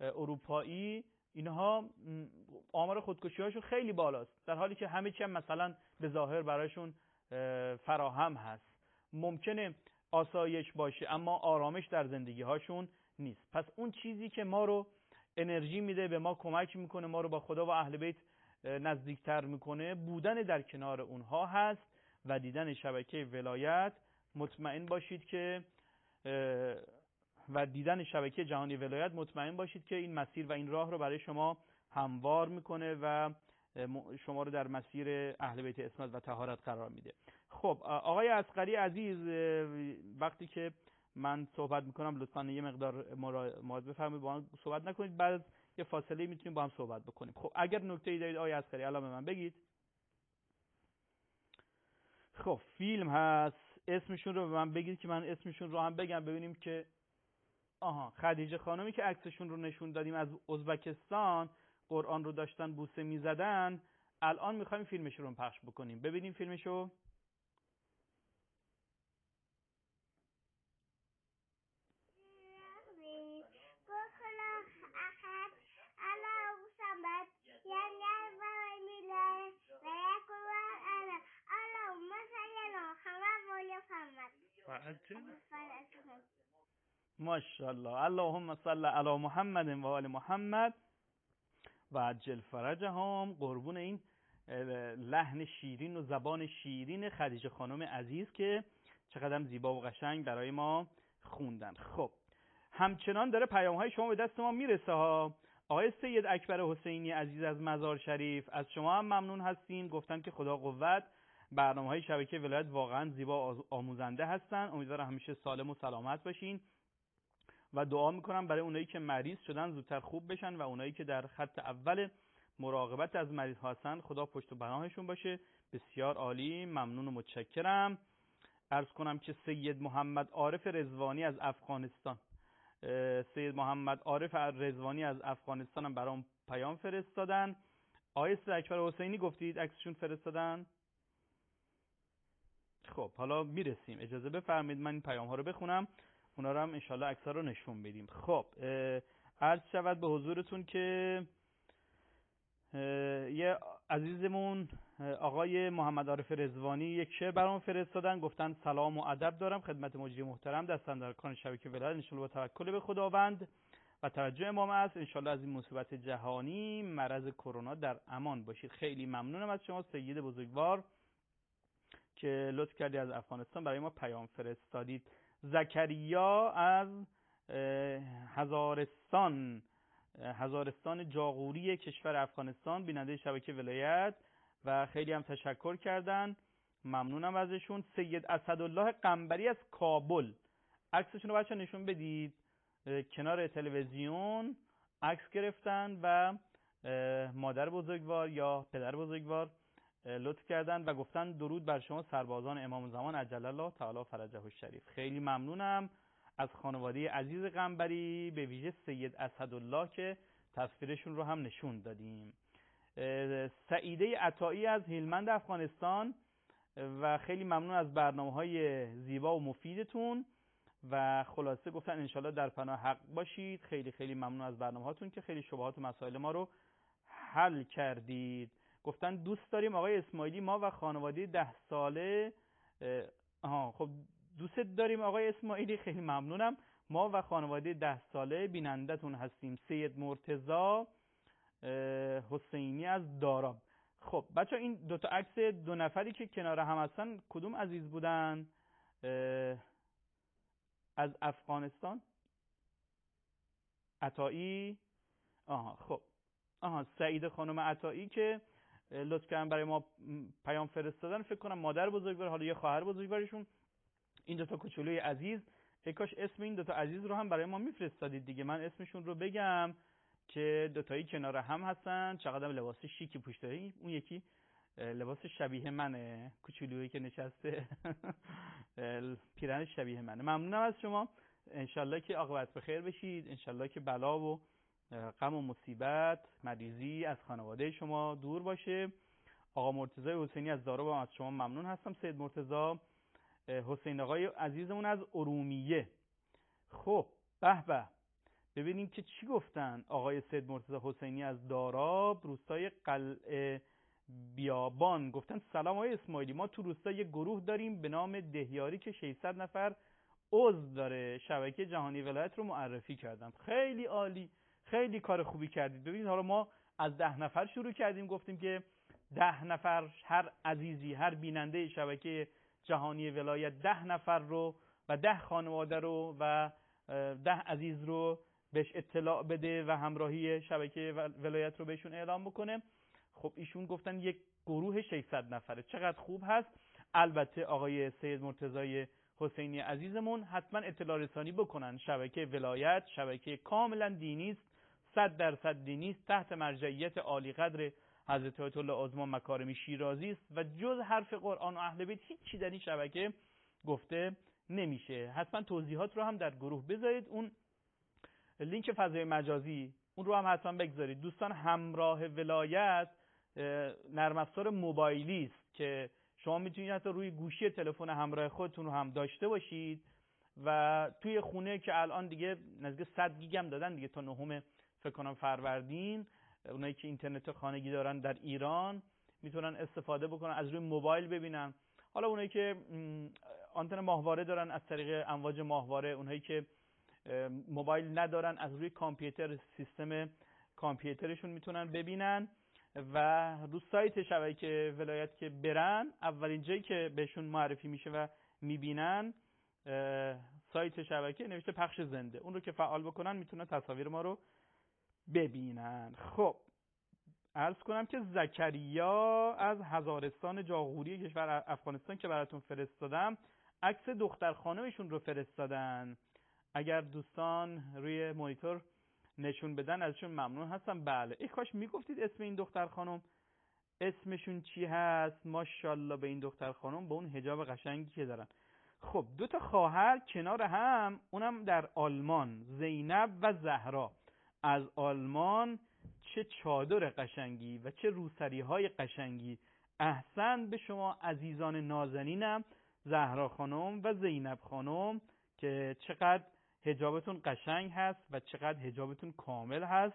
اروپایی اینها آمار خودکشی هاشون خیلی بالاست، در حالی که همه چی هم مثلا به ظاهر برایشون فراهم هست. ممکنه آسایش باشه اما آرامش در زندگی هاشون نیست. پس اون چیزی که ما رو انرژی میده، به ما کمک میکنه، ما رو با خدا و اهل بیت نزدیکتر میکنه، بودن در کنار اونها هست و دیدن شبکه ولایت. مطمئن باشید که و دیدن شبکه جهانی ولایت مطمئن باشید که این مسیر و این راه رو برای شما هموار میکنه و شما رو در مسیر اهل بیت عصمت و طهارت قرار میده. خب آقای عسقری عزیز، وقتی که من صحبت میکنم لطفاً یه مقدار مراعات بفرمایید، با من صحبت نکنید، بعد از یه فاصله میتونیم با هم صحبت بکنیم. خب اگر نکته‌ای دارید آقای عسقری الان به من بگید. خب فیلم هست، اسمشون رو به من بگید که من اسمشون رو هم بگم ببینیم که آها خدیجه خانمی که عکسشون رو نشون دادیم از ازبکستان، قرآن رو داشتن بوسه میزدن. الان میخوایم فیلمش رو پخش بکنیم، ببینیم فیلمشو. ماشاءالله، اللهم صل علی محمد و آل محمد و عجل فرجهم. قربون این لحن شیرین و زبان شیرین خدیجه خانم عزیز که چقدر زیبا و قشنگ برای ما خوندن. خب همچنان داره پیام های شما به دست ما میرسه ها. آقای سید اکبر حسینی عزیز از مزار شریف، از شما هم ممنون هستیم، گفتن که خدا قوت، برنامه های شبکه ولایت واقعا زیبا آموزنده هستن، امیدوارم همیشه سالم و سلامت باشین و دعا میکنم برای اونایی که مریض شدن زودتر خوب بشن و اونایی که در خط اول مراقبت از مریض هستن خدا پشت و پناهشون باشه. بسیار عالی، ممنون و متشکرم. عرض کنم که سید محمد عارف رضوانی از افغانستان، سید محمد عارف رضوانی از افغانستان هم برام پیام فرستادن. آقای سید اکبر حسینی گفتید عکسشون فرستادن. خب حالا میرسیم، اجازه بفرمایید من این پیام ها رو بخونم، اونا رو هم انشالله عکس‌ها رو نشون بدیم. خب عرض شود به حضورتون که یه عزیزمون آقای محمد عارف رضوانی یک شعر برام فرستادن، گفتن سلام و ادب دارم خدمت مجری محترم دستاندرکان شبکه ولایت، ان شاءالله با توکل به خداوند و توجه امام است ان شاءالله از این مصیبت جهانی مرض کرونا در امان باشید. خیلی ممنونم از شما سید بزرگوار که لطف کردی از افغانستان برای ما پیام فرستادید. زکریا از هزارستان هزارستان جاغوری کشور افغانستان بیننده شبکه ولایت و خیلی هم تشکر کردن، ممنونم ازشون. سید اسدالله قنبری از کابل، عکسشون رو بچه نشون بدید، کنار تلویزیون عکس گرفتن و مادر بزرگوار یا پدر بزرگوار لطف کردن و گفتن درود بر شما سربازان امام زمان عجل الله تعالی فرجه الشریف. خیلی ممنونم از خانواده عزیز قنبری، به ویژه سید اسدالله که تصویرشون رو هم نشون دادیم. سعیده عطایی از هلمند افغانستان و خیلی ممنون از برنامه‌های زیبا و مفیدتون و خلاصه گفتن انشالله در پناه حق باشید. خیلی خیلی ممنون از برنامه‌هاتون که خیلی شبهات و مسائل ما رو حل کردید. گفتن دوست داریم آقای اسماعیلی ما و خانواده ده ساله. آها خب دوست داریم آقای اسماعیلی، خیلی ممنونم. ما و خانواده ده ساله بینندتون هستیم. سید مرتضی حسینی از داراب. خب بچه این دوتا عکس دو نفری که کنار هم هستن کدوم عزیز بودن؟ از افغانستان عطایی. آها خب آها سعید خانم عطایی که لطف کردن برای ما پیام فرستادن، فکر کنم مادر بزرگوار حالا یا خواهر بزرگوارشون. این دوتا کوچولوی عزیز، ای کاش اسم این دوتا عزیز رو هم برای ما میفرستادید دیگه، من اسمشون رو بگم که دوتایی کنار هم هستن. چقدر لباس شیکی پوشیده، اون یکی لباس شبیه منه، کوچولویی که نشسته پیرن شبیه منه. ممنونم از شما، انشالله که عاقبت به خیر بشید، انشالله که بلا و غم و مصیبت مریضی از خانواده شما دور باشه. آقا مرتضی حسینی از داراب از شما ممنون هستم. سید مرتضی حسین آقای عزیزمون از ارومیه. خب به به ببینیم که چی گفتن آقای سید مرتضی حسینی از داراب روستای قلعه بیابان. گفتن سلام آقای اسماعیلی، ما تو روستا یک گروه داریم به نام دهیاری که ششصد نفر عضو داره، شبکه جهانی ولایت رو معرفی کردم. خیلی عالی، خیلی کار خوبی کردید. ببینید حالا ما از ده نفر شروع کردیم، گفتیم که ده نفر هر عزیزی، هر بیننده شبکه جهانی ولایت ده نفر رو و ده خانواده رو و ده عزیز رو بهش اطلاع بده و همراهی شبکه ولایت رو بهشون اعلام بکنه. خب ایشون گفتن یک گروه ششصد نفره، چقدر خوب هست. البته آقای سید مرتضی حسینی عزیزمون حتما اطلاع رسانی بکنن. شبکه ولایت شبکه کاملا دینی است، صد درصد دینی است، تحت مرجعیت عالی قدر حضرت آیت الله عظما مکارمی شیرازی است و جز حرف قرآن و اهل بیت هیچ چی در این شبکه گفته نمیشه. حتما توضیحات رو هم در گروه بذارید، اون لینک فضای مجازی اون رو هم حتما بگذارید. دوستان همراه ولایت نرم افزار موبایلی است که شما میتونید حتی روی گوشی تلفن همراه خودتون رو هم داشته باشید و توی خونه که الان دیگه نزدیک صد گیگ هم دادن دیگه تا نهم فکر کنم فروردین، اونایی که اینترنت خانگی دارن در ایران میتونن استفاده بکنن، از روی موبایل ببینن. حالا اونایی که آنتن ماهواره دارن از طریق امواج ماهواره، اونایی که موبایل ندارن از روی کامپیوتر سیستم کامپیوترشون میتونن ببینن و رو سایت شبکه ولایت که برن اولین جایی که بهشون معرفی میشه و میبینن سایت شبکه نوشته پخش زنده، اون رو که فعال بکنن میتونن تصاویر ما رو ببینن. خب عرض کنم که زکریا از هزارستان جاغوری کشور افغانستان که براتون فرستادم عکس دختر خانمشون رو فرستادن. اگر دوستان روی مانیتور نشون بدن ازشون ممنون هستم. بله ای کاش میگفتید اسم این دختر خانم اسمشون چی هست. ماشاءالله به این دختر خانم با اون حجاب قشنگی که دارن. خب دو تا خواهر کنار هم، اونم در آلمان، زینب و زهرا از آلمان. چه چادر قشنگی و چه روسری های قشنگی. احسن به شما عزیزان نازنینم، زهرا خانم و زینب خانم، که چقدر حجابتون قشنگ هست و چقدر حجابتون کامل هست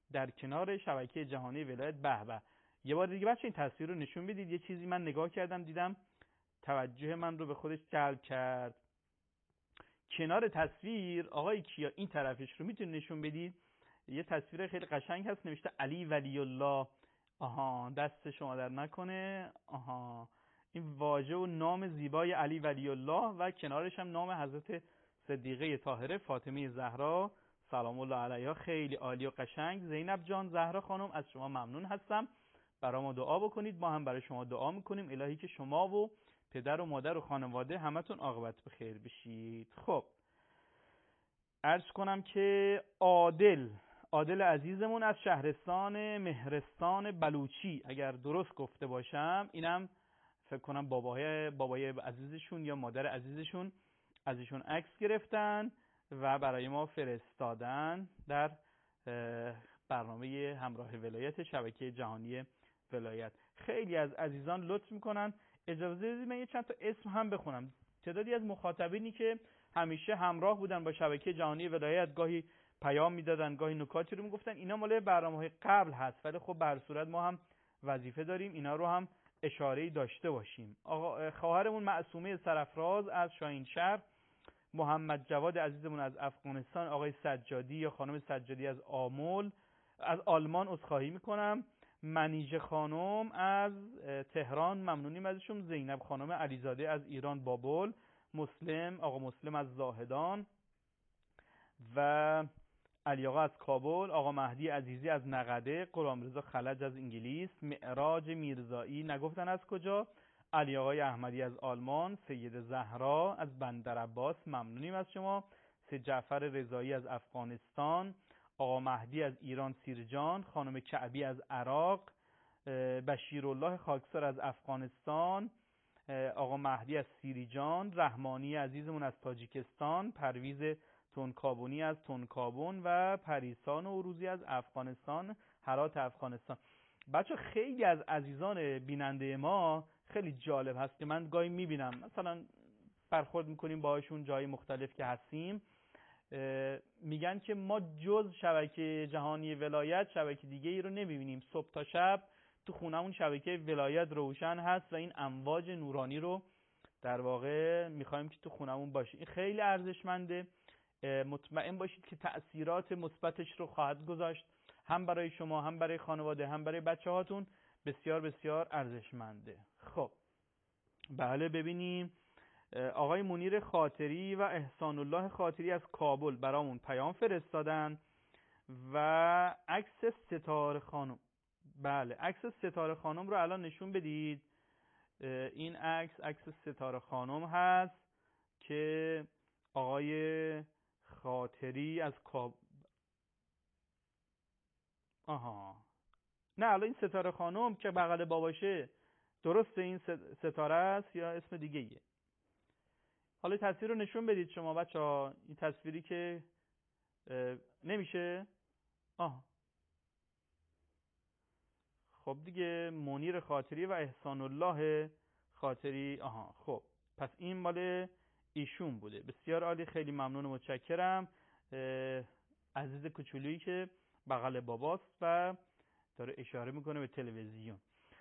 در کنار شبکه جهانی ولایت. به به. یه بار دیگه بچه این تصویر رو نشون بدید. یه چیزی من نگاه کردم دیدم توجه من رو به خودش جلب کرد. کنار تصویر آقای کیا این طرفش رو میتونید نشون بدید؟ یه تصویر خیلی قشنگ هست نوشته علی ولی الله. آها دست شما در نکنه. آها این واژه و نام زیبای علی ولی الله و کنارش هم نام حضرت صدیقه طاهره فاطمه زهرا سلام الله علیها. خیلی عالی و قشنگ. زینب جان، زهرا خانم از شما ممنون هستم. برای ما دعا بکنید، ما هم برای شما دعا میکنیم الهی که شما و پدر و مادر و خانواده همتون عاقبت به خیر بشید. خب عرض کنم که عادل عادل عزیزمون از شهرستان مهرستان بلوچی اگر درست گفته باشم، اینم فکر کنم بابای بابای عزیزشون یا مادر عزیزشون ازشون عکس گرفتن و برای ما فرستادن در برنامه همراه ولایت شبکه جهانی ولایت. خیلی از عزیزان لطف میکنن. اجازه بدید من یه چند تا اسم هم بخونم. تعدادی از مخاطبینی که همیشه همراه بودن با شبکه جهانی ولایت، گاهی پیام میدادن، گاهی نکاتی رو میگفتن، اینا مال برنامه‌های قبل هست، ولی خب به هر صورت ما هم وظیفه داریم اینا رو هم اشاره‌ای داشته باشیم. آقا خواهرمون معصومه سرفراز از شاهینشهر، محمد جواد عزیزمون از افغانستان، آقای سجادی یا خانم سجادی از آمل از آلمان عذرخواهی میکنم، منیژه خانم از تهران ممنونیم ازشون، زینب خانم علیزاده از ایران بابل، مسلم آقا مسلم از زاهدان و علی آقا از کابل، آقا مهدی عزیزی از نقده، غلامرضا خلج از انگلیس، معراج میرزایی نگفتن از کجا، علی آقای احمدی از آلمان، سید زهرا از بندر عباس ممنونیم از شما، سید جعفر رضایی از افغانستان، آقا مهدی از ایران سیرجان، خانم کعبی از عراق، بشیرالله خاکسار از افغانستان، آقا مهدی از سیریجان، رحمانی عزیزمون از تاجیکستان، پرویز تونکابونی از تونکابون و پریسان و عروزی از افغانستان، هرات افغانستان. بچه خیلی از عزیزان بیننده ما خیلی جالب هست که من گاهی میبینم، مثلا برخورد میکنیم باهاشون جای مختلف که هستیم، میگن که ما جز شبکه جهانی ولایت شبکه دیگه ای رو نمیبینیم، صبح تا شب تو خونمون شبکه ولایت روشن هست و این امواج نورانی رو در واقع میخوایم که تو خونمون باشه. این خیلی ارزشمنده. مطمئن باشید که تأثیرات مثبتش رو خواهد گذاشت هم برای شما، هم برای خانواده، هم برای بچه هاتون. بسیار بسیار ارزشمنده. خب بله ببینیم آقای منیر خاطری و احسان الله خاطری از کابل برامون پیام فرستادن و عکس ستاره خانم. بله عکس ستاره خانم رو الان نشون بدید. این عکس عکس ستاره خانم هست که آقای خاطری از کابل. آها نه الان این ستاره خانم که بغل باباشه درسته این ستاره است یا اسم دیگه ایه؟ حالا تصویر رو نشون بدید شما بچه ها. این تصویری که نمیشه. آها خب دیگه منیر خاطری و احسان الله خاطری. آها خب پس این مال ایشون بوده. بسیار عالی، خیلی ممنون و متشکرم. عزیز کوچولویی که بغل باباست و داره اشاره میکنه به تلویزیون.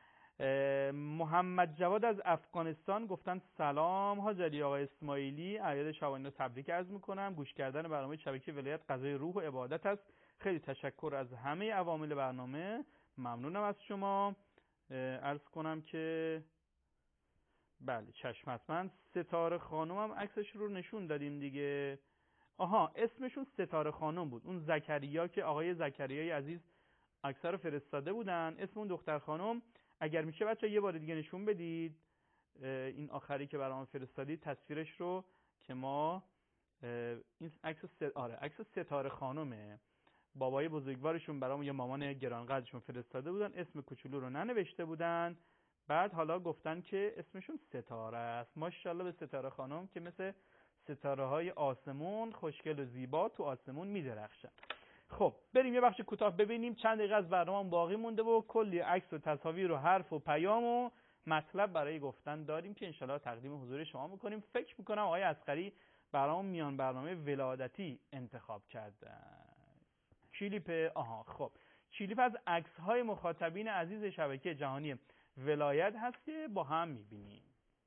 محمد جواد از افغانستان گفتن سلام حاج علی آقای اسماعیلی، اعیاد شبانینا تبریک عرض میکنم. گوش کردن برنامه شبکه ولایت غذای روح و عبادت است. خیلی تشکر از همه عوامل برنامه. ممنونم از شما. عرض کنم که بله چشم حتما. ستاره خانم هم عکسش رو نشون دادیم دیگه. آها اسمشون ستاره خانم بود. اون زکریا که آقای زکریای عزیز عکس رو فرستاده بودن، اسم اون دختر خانم اگر میشه بچه یه بار دیگه نشون بدید. این آخری که برام فرستادید تصویرش رو که ما این عکس ست... آره عکس ستاره خانمه. بابای بزرگوارشون برام یه مامان گرانقدرشون فرستاده بودن، اسم کوچولو رو ننوشته بودن، بعد حالا گفتن که اسمشون ستاره است. ماشاءالله به ستاره خانم که مثل ستاره های آسمون خوشگل و زیبا تو آسمون میدرخشن. خب بریم یه بخش کوتاه ببینیم. چند دقیقه از برنامه باقی مونده و کلی عکس و تصاویر و حرف و پیام و مطلب برای گفتن داریم که انشالله تقدیم حضور شما میکنیم. فکر میکنم آقای عسقری برام میان برنامه ولادتی انتخاب کردن. کلیپ آها خب کلیپ از عکس‌های مخاطبین عزیز شبکه جهانی ولایت هست که با هم می‌بینیم.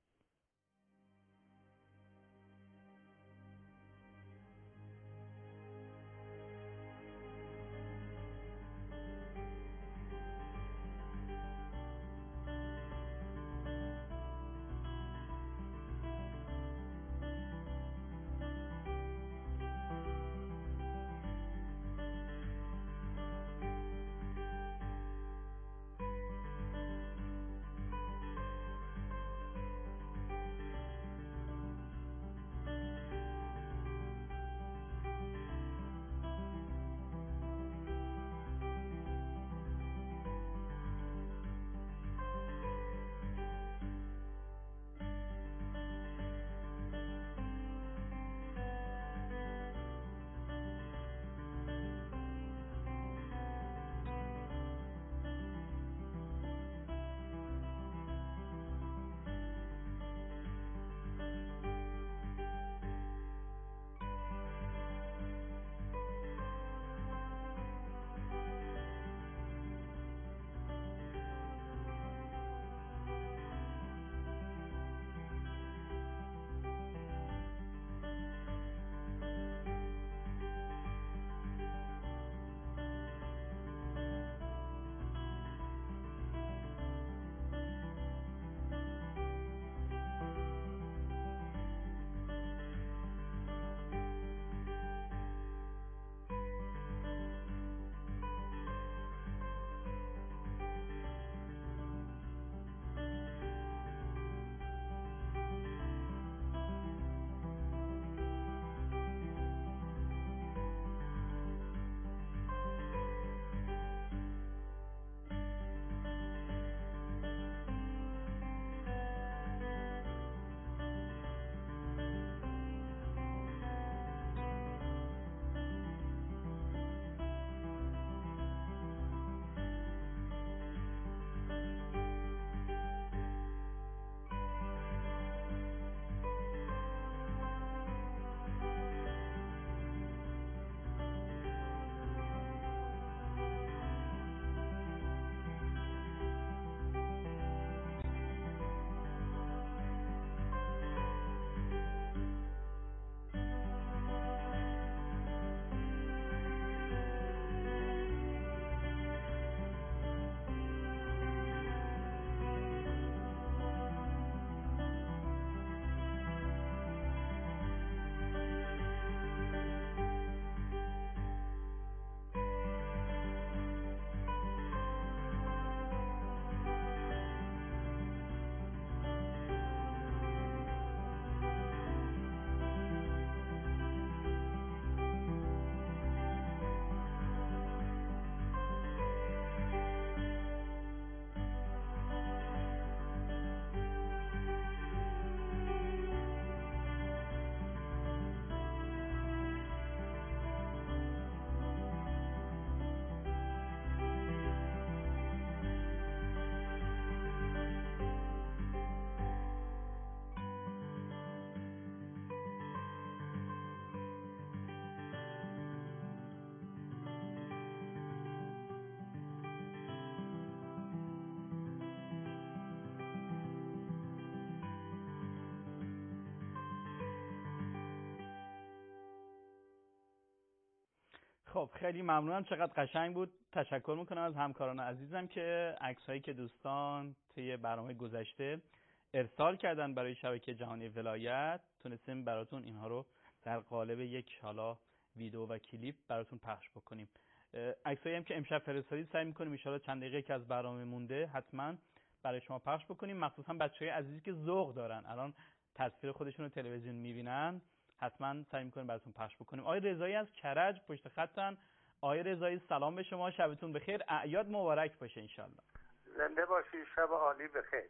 خب خیلی ممنونم، چقدر قشنگ بود. تشکر میکنم از همکاران عزیزم که عکس‌هایی که دوستان طی برنامه گذشته ارسال کردن برای شبکه جهانی ولایت تونستیم براتون اینها رو در قالب یک حالا ویدیو و کلیپ براتون پخش بکنیم. عکسایی هم که امشب فرستادید سعی میکنیم ان شاءالله چند دقیقه که از برنامه مونده حتما برای شما پخش بکنیم، مخصوصا بچهای عزیزی که ذوق دارن الان تصویر خودشون رو تلویزیون میبینن، حتما سعی میکنیم براتون پخش بکنیم. آقای رضایی از کرج پشت خطن. آقای رضایی سلام به شما، شبتون بخیر، اعیاد مبارک باشه ان شاءالله. زنده باشی، شب عالی بخیر.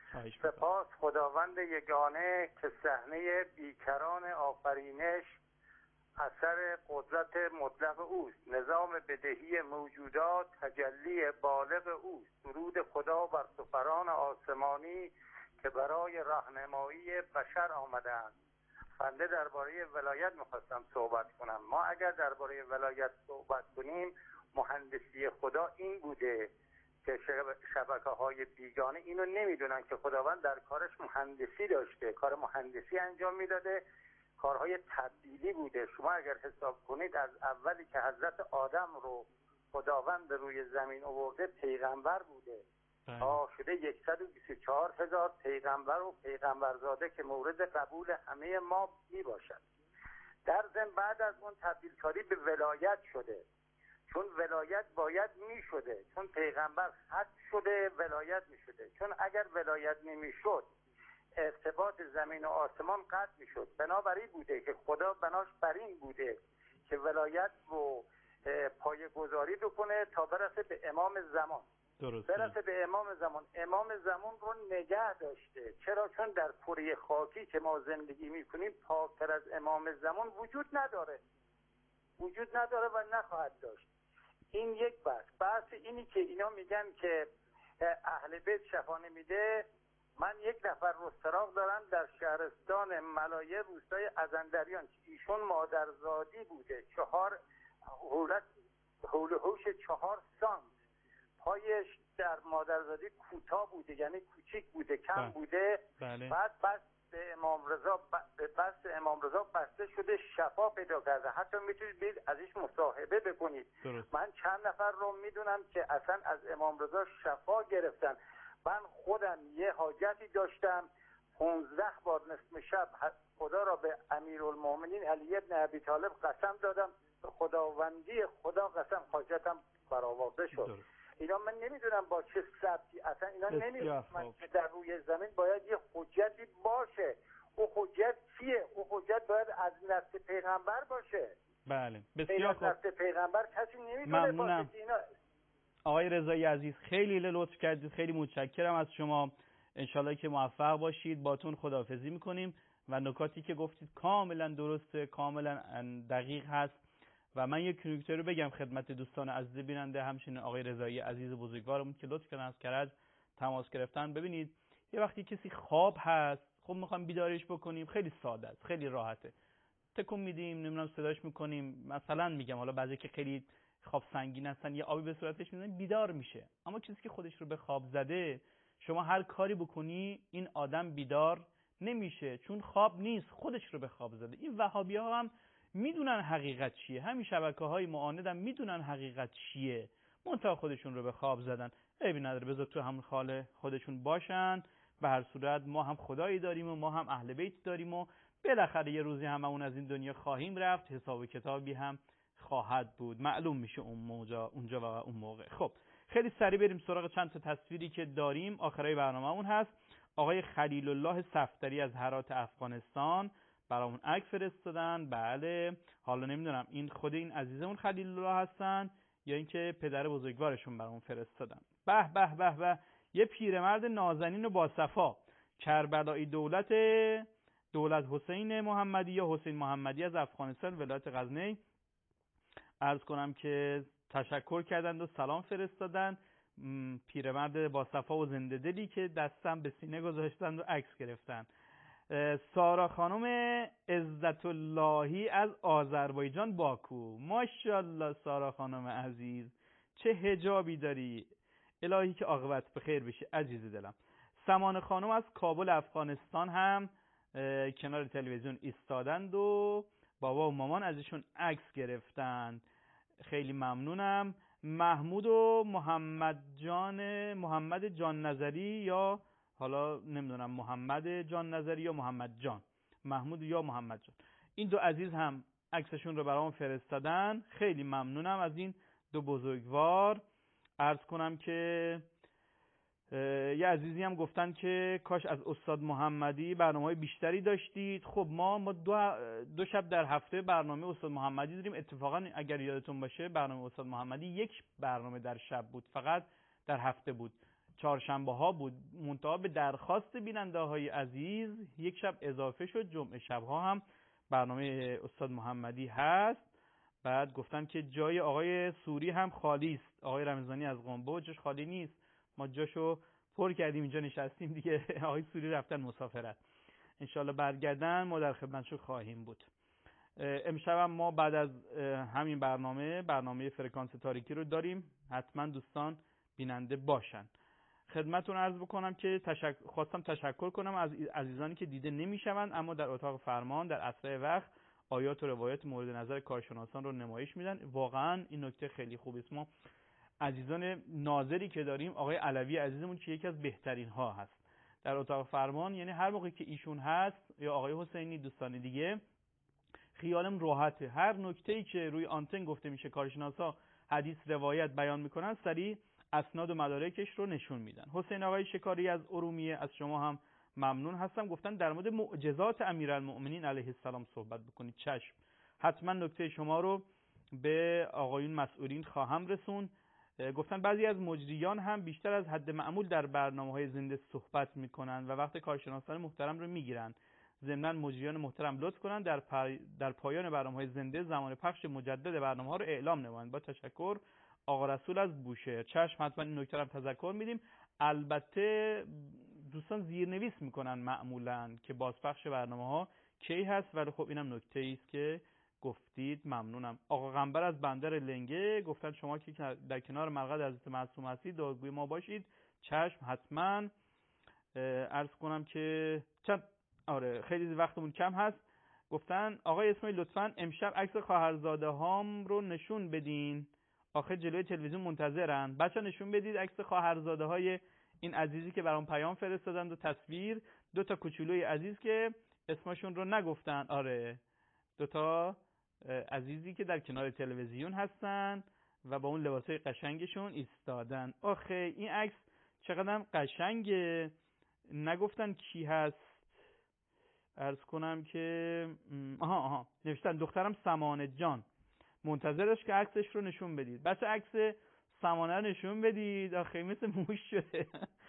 سپاس خداوند یگانه که صحنه بیکران آفرینش اثر قدرت مطلق اوست، نظام بدهی موجودات تجلی بالغ اوست. درود خدا بر سفران آسمانی که برای راهنمایی بشر آمدند. بنده درباره ولایت میخواستم صحبت کنم. ما اگر درباره ولایت صحبت کنیم مهندسی خدا این بوده که شبکه های بیگانه اینو نمیدونن که خداوند در کارش مهندسی داشته، کار مهندسی انجام میداده، کارهای تبدیلی بوده. شما اگر حساب کنید از اولی که حضرت آدم رو خداوند روی زمین آورده پیغمبر بوده تا شده صد و بیست و چهار هزار پیغمبر و پیغمبرزاده که مورد قبول همه ما می باشد. در ضمن بعد از اون تبدیل کاری به ولایت شده، چون ولایت باید می شده، چون پیغمبر ختم شده ولایت می شده، چون اگر ولایت نمی شد ارتباط زمین و آسمان قطع می شد. بنابراین بوده که خدا بناش بر این بوده که ولایت رو پایه گذاری بکنه تا برسه به امام زمان. درست. برسه به امام زمان. امام زمان رو نگه داشته. چرا؟ چون در کره خاکی که ما زندگی میکنیم پاکتر از امام زمان وجود نداره، وجود نداره و نخواهد داشت. این یک بحث. بحث اینی که اینا میگن که اهل بیت شفا نمیده. من یک نفر رو سراغ دارم در شهرستان ملایه روستای ازندریان، ایشون مادرزادی بوده، چهار حولت حول هوش چهار سانت، پایش در مادرزادی کوتاه بوده، یعنی کوچیک بوده، کم بله. بوده بله. بعد بس به امام رضا به بس امام رضا بسته شده، شفا پیدا کرده. حتی میتونید برید ازش مصاحبه بکنید. درست. من چند نفر رو میدونم که اصلا از امام رضا شفا گرفتن. من خودم یه حاجتی داشتم، پونزده بار نصف شب خدا را به امیرالمومنین علی ابن ابی طالب قسم دادم، به خداوندی خدا قسم، حاجتم برآورده شد. درست. اینا من نمیدونم با چه سبتی، اصلا اینا نمیدونم که در روی زمین باید یه حجتی باشه. او حجت کیه؟ او حجت باید از نسل پیغمبر باشه. بله بسیار خوب. از نسل پیغمبر کسی نمیدونه باشه. اینا آقای رضایی عزیز خیلی لطف کردید، خیلی متشکرم از شما. انشالله که موفق باشید. باتون خداحافظی میکنیم و نکاتی که گفتید کاملا درسته، کاملا دقیق هست. و من یک نکته رو بگم خدمت دوستان عزیز بیننده، همچنین آقای رضایی عزیز بزرگوارمون که لطف کردن از کرج تماس گرفتن. ببینید یه وقتی کسی خواب هست، خب میخوام بیدارش بکنیم، خیلی ساده است، خیلی راحته، تکون میدیم، نمیدونم صداش میکنیم، مثلا میگم حالا بعضی که خیلی خواب سنگین هستن یه آبی به صورتش میزنن بیدار میشه. اما کسی که خودش رو به خواب زده، شما هر کاری بکنی این آدم بیدار نمیشه، چون خواب نیست، خودش رو به خواب زده. این وهابی‌ها هم میدونن حقیقت چیه، همین شبکه‌های معاند هم میدونن حقیقت چیه، منتها خودشون رو به خواب زدن. عیبی نداره، بذار تو همون حال خودشون باشن. به هر صورت ما هم خدایی داریم و ما هم اهل بیت داریم و بالاخره یه روزی هممون از این دنیا خواهیم رفت، حساب و کتابی هم خواهد بود، معلوم میشه اون موجا اونجا و اون موقع. خب خیلی سریع بریم سراغ چند تا تصویری که داریم. آخرای برنامه‌مون هست. آقای خلیل الله صفدری از هرات افغانستان برامون عکس فرستادن. بله حالا نمیدونم این خود این عزیزمون خلیل الله هستن یا اینکه پدر بزرگوارشون برامون فرستادن. به به به به، یه پیرمرد نازنین و باصفا، کربلایی دولت دولت حسین محمدی یا حسین محمدی از افغانستان ولایت غزنی. عرض کنم که تشکر کردند و سلام فرستادن. پیرمرد با صفا و زنده دلی که دستم به سینه گذاشتند و عکس گرفتن. سارا خانم عزت اللهی از آذربایجان باکو. ماشاءالله سارا خانم عزیز، چه حجابی داری، الهی که عاقبت به خیر بشه عزیز دلم. سمان خانم از کابل افغانستان هم کنار تلویزیون ایستادند و بابا و مامان ازشون عکس گرفتن. خیلی ممنونم. محمود و محمد جان محمد جان نظری یا حالا نمیدونم محمد جان نظری یا محمد جان، محمود یا محمد جان، این دو عزیز هم عکسشون رو برام فرستادن. خیلی ممنونم از این دو بزرگوار. عرض کنم که یه عزیزی هم گفتن که کاش از استاد محمدی برنامه‌های بیشتری داشتید. خب ما ما دو, دو شب در هفته برنامه استاد محمدی داریم. اتفاقا اگر یادتون باشه برنامه استاد محمدی یک برنامه در شب بود، فقط در هفته بود، چهارشنبه ها بود. منتها به درخواست بیننده های عزیز یک شب اضافه شد، جمعه شب ها هم برنامه استاد محمدی هست. بعد گفتن که جای آقای سوری هم خالی است، آقای رمضانی از قم جاش خالی نیست، ما جاشو پر کردیم اینجا نشستیم دیگه. آقای سوری رفتن مسافرت، انشالله برگردن ما در خدمتشون خواهیم بود. امشب ما بعد از همین برنامه برنامه فرکانس تاریکی رو داریم، حتما دوستان بیننده باشن. خدمتتون عرض بکنم که تشک... خواستم تشکر کنم از عزیزانی که دیده نمیشوند اما در اتاق فرمان در اسرع وقت آیات و روایات مورد نظر کارشناسان رو نمایش میدن. واقعا این نکته خیلی خوبه است. ما عزیزان ناظری که داریم، آقای علوی عزیزمون که یکی از بهترین ها هست در اتاق فرمان، یعنی هر موقع که ایشون هست یا آقای حسینی دوستان دیگه خیالم راحته. هر نکته‌ای که روی آنتن گفته میشه کارشناسا حدیث روایت بیان میکنن سریع اسناد و مدارکش رو نشون میدن. حسین آقای شکاری از ارومیه، از شما هم ممنون هستم. گفتن در مورد معجزات امیرالمؤمنین علیه السلام صحبت بکنید. چشم، حتما نکته شما رو به آقایون مسئولین خواهم رسون. گفتن بعضی از مجریان هم بیشتر از حد معمول در برنامه‌های زنده صحبت میکنن و وقت کارشناسان محترم رو میگیرن. ضمن مجریان محترم لطف کنن در, پای... در پایان برنامه‌های زنده زمان پخش مجدد برنامه‌ها رو اعلام نمایند. با تشکر، آقا رسول از بوشهر. چشم، حتما این نکته رو تذکر میدیم. البته دوستان زیرنویس میکنن معمولا که بازپخش برنامه‌ها کی هست، ولی خب اینم نکته‌ای است که گفتید. ممنونم. آقا قنبر از بندر لنگه گفتن شما که در کنار مرقد حضرت معصوم هستید دعاگوی ما باشید. چشم، حتما. عرض کنم که چند آره خیلی وقتمون کم هست. گفتن آقای اسماعیل لطفاً امشب عکس خواهرزاده هام رو نشون بدین، آخه جلوی تلویزیون منتظرن. بچا نشون بدید عکس خواهرزاده های این عزیزی که برام پیام فرستادن و تصویر دو تا کوچولوی عزیز که اسمشون رو نگفتن. آره، دو تا عزیزی که در کنار تلویزیون هستن و با اون لباسای قشنگشون ایستادن. آخه این عکس چقدر قشنگه. نگفتن کی هست. عرض کنم که آها آها نوشتن دخترم سمانه جان منتظرش که عکسش رو نشون بدید. بچه عکس سمانه رو نشون بدید. آخه مثل موش شده.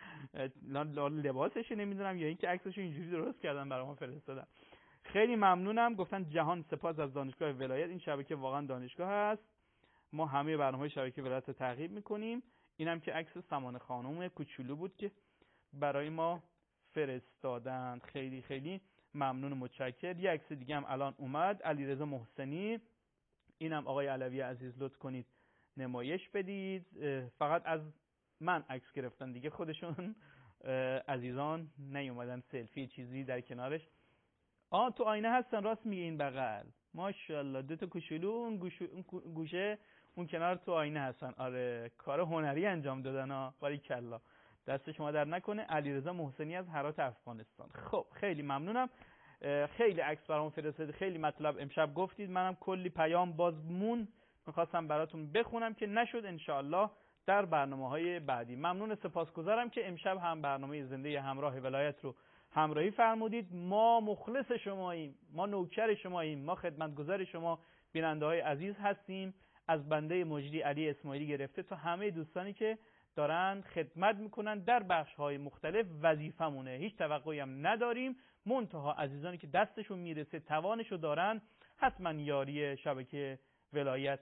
لباسش نمیدونم یا اینکه عکسش اینجوری درست کردن برام فرستادن. خیلی ممنونم. گفتن جهان سپاس از دانشگاه ولایت. این شبکه واقعا دانشگاه هست. ما همه برنامه‌های شبکه ولایت رو تعقیب میکنیم. اینم که عکس سمانه خانم کوچولو بود که برای ما فرستادن. خیلی خیلی ممنون و متشکر. یک عکس دیگه هم الان اومد، علیرضا محسنی. اینم آقای علوی عزیز لطف کنید نمایش بدید. فقط از من عکس گرفتن دیگه، خودشون عزیزان نیومدن سلفی چیزی در کنارش. آه تو آینه هستن، راست میگه این بغل. ماشاءالله دو تا کوچولو اون گوشه اون گوشه اون کنار تو آینه هستن. آره کار هنری انجام دادن ها. باریکلا، دست شما در نکنه. علیرضا محسنی از هرات افغانستان. خب خیلی ممنونم. خیلی عکس برام فرستادید، خیلی مطلب امشب گفتید. منم کلی پیام بازمون میخواستم براتون بخونم که نشد. انشاءالله در برنامه‌های بعدی. ممنون، سپاسگزارم که امشب هم برنامه زنده همراه ولایت رو همراهی فرمودید. ما مخلص شماییم، ما نوکر شماییم، ما خدمتگزار شما بیننده‌های عزیز هستیم. از بنده مجری علی اسماعیلی گرفته تا همه دوستانی که دارن خدمت میکنن در بخش‌های مختلف. وظیفمونه، هیچ توقعی هم نداریم. منتها عزیزانی که دستشون میرسه، توانشو دارن، حتما یاری شبکه ولایت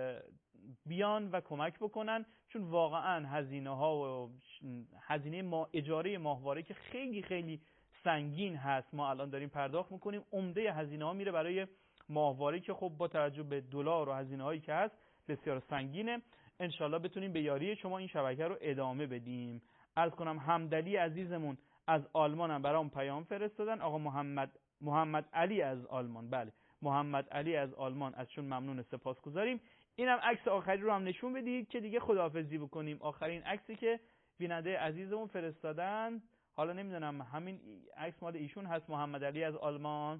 بیان و کمک بکنن، چون واقعا هزینه ها و هزینه ما اجاره ماهواره که خیلی خیلی سنگین هست ما الان داریم پرداخت میکنیم. عمده هزینه ها میره برای ماهواره که خب با توجه به دلار و هزینه هایی که هست بسیار سنگینه. انشالله بتونیم به یاری شما این شبکه رو ادامه بدیم. عرض کنم همدلی عزیزمون از آلمان هم برام پیام فرستادن. آقا محمد محمد علی از آلمان. بله محمد علی از آلمان، ازشون ممنون، سپاسگزاریم. اینم عکس آخری رو هم نشون بدید که دیگه خداحافظی بکنیم. آخرین عکسی که بیننده عزیزمون فرستادن، حالا نمیدونم همین عکس مال ایشون هست، محمد علی از آلمان.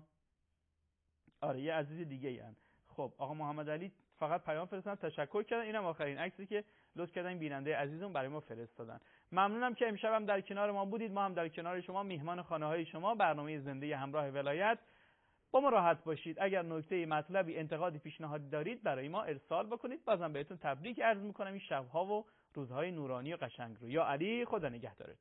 آره یه عزیز دیگه این. خب آقا محمد علی فقط پیام فرستادن، تشکر کردن. اینم آخرین عکسی که لطف کردن بیننده عزیزمون برای ما فرستادن. ممنونم که امشب هم در کنار ما بودید. ما هم در کنار شما، میهمان خانه‌های شما، برنامه زنده همراه ولایت. با ما راحت باشید. اگر نکته مطلبی انتقادی پیشنهادی دارید برای ما ارسال بکنید. بازم بهتون تبریک عرض میکنم این شب‌ها و روزهای نورانی و قشنگ رو. یا علی، خدا نگهدارت.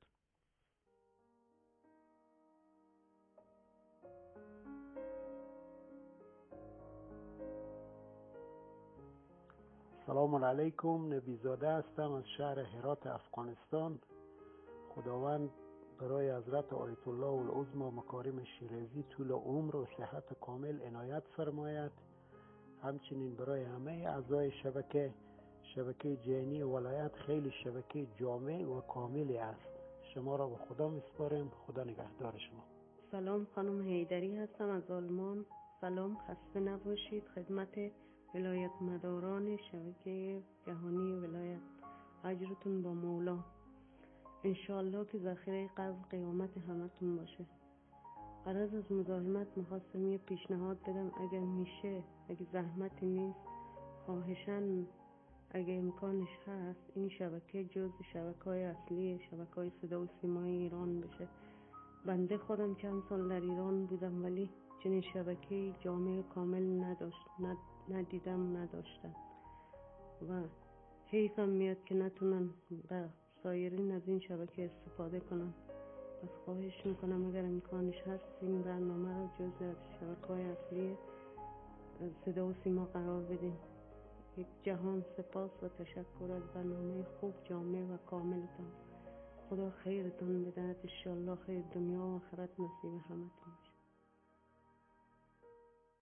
سلام علیکم. نبیزاده هستم از شهر هرات افغانستان. خداوند برای حضرت آیت الله العظمی مکارم شیرازی طول عمر و صحت کامل عنایت فرماید. همچنین برای همه اعضای شبکه شبکه جهانی ولایت خیلی شبکه جامع و کاملی است. شما را به خدا میسپاریم. خدا نگهدار شما. سلام، خانم حیدری هستم از آلمان. سلام، خسته نباشید. خدمت ولایت مداران شبکه جهانی ولایت، اجرتون با مولا انشاءالله که ذخیره قبل قیامت همتون باشه. غرض از مزاحمت میخواستم یه پیشنهاد بدم، اگر میشه، اگه زحمتی نیست، خواهشاً اگه امکانش هست این شبکه جز شبکه‌های اصلی شبکه‌های صدا و سیمای ایران بشه. بنده خودم چند سال در ایران بودم ولی چنین شبکه جامع کامل نداشت ند... ندیدم نداشتم و حیفم میاد که نتونن در سایرین از این شبکه استفاده کنن. پس خواهش میکنم اگر امکانش هست این برنامه رو جز شبکه‌های اصلی صدا و سیما قرار بدیم. یک جهان سپاس و تشکر از برنامه خوب، جامع و کاملتان. خدا خیرتون بدهد. انشاءالله خیر دنیا و آخرت نصیب همتون.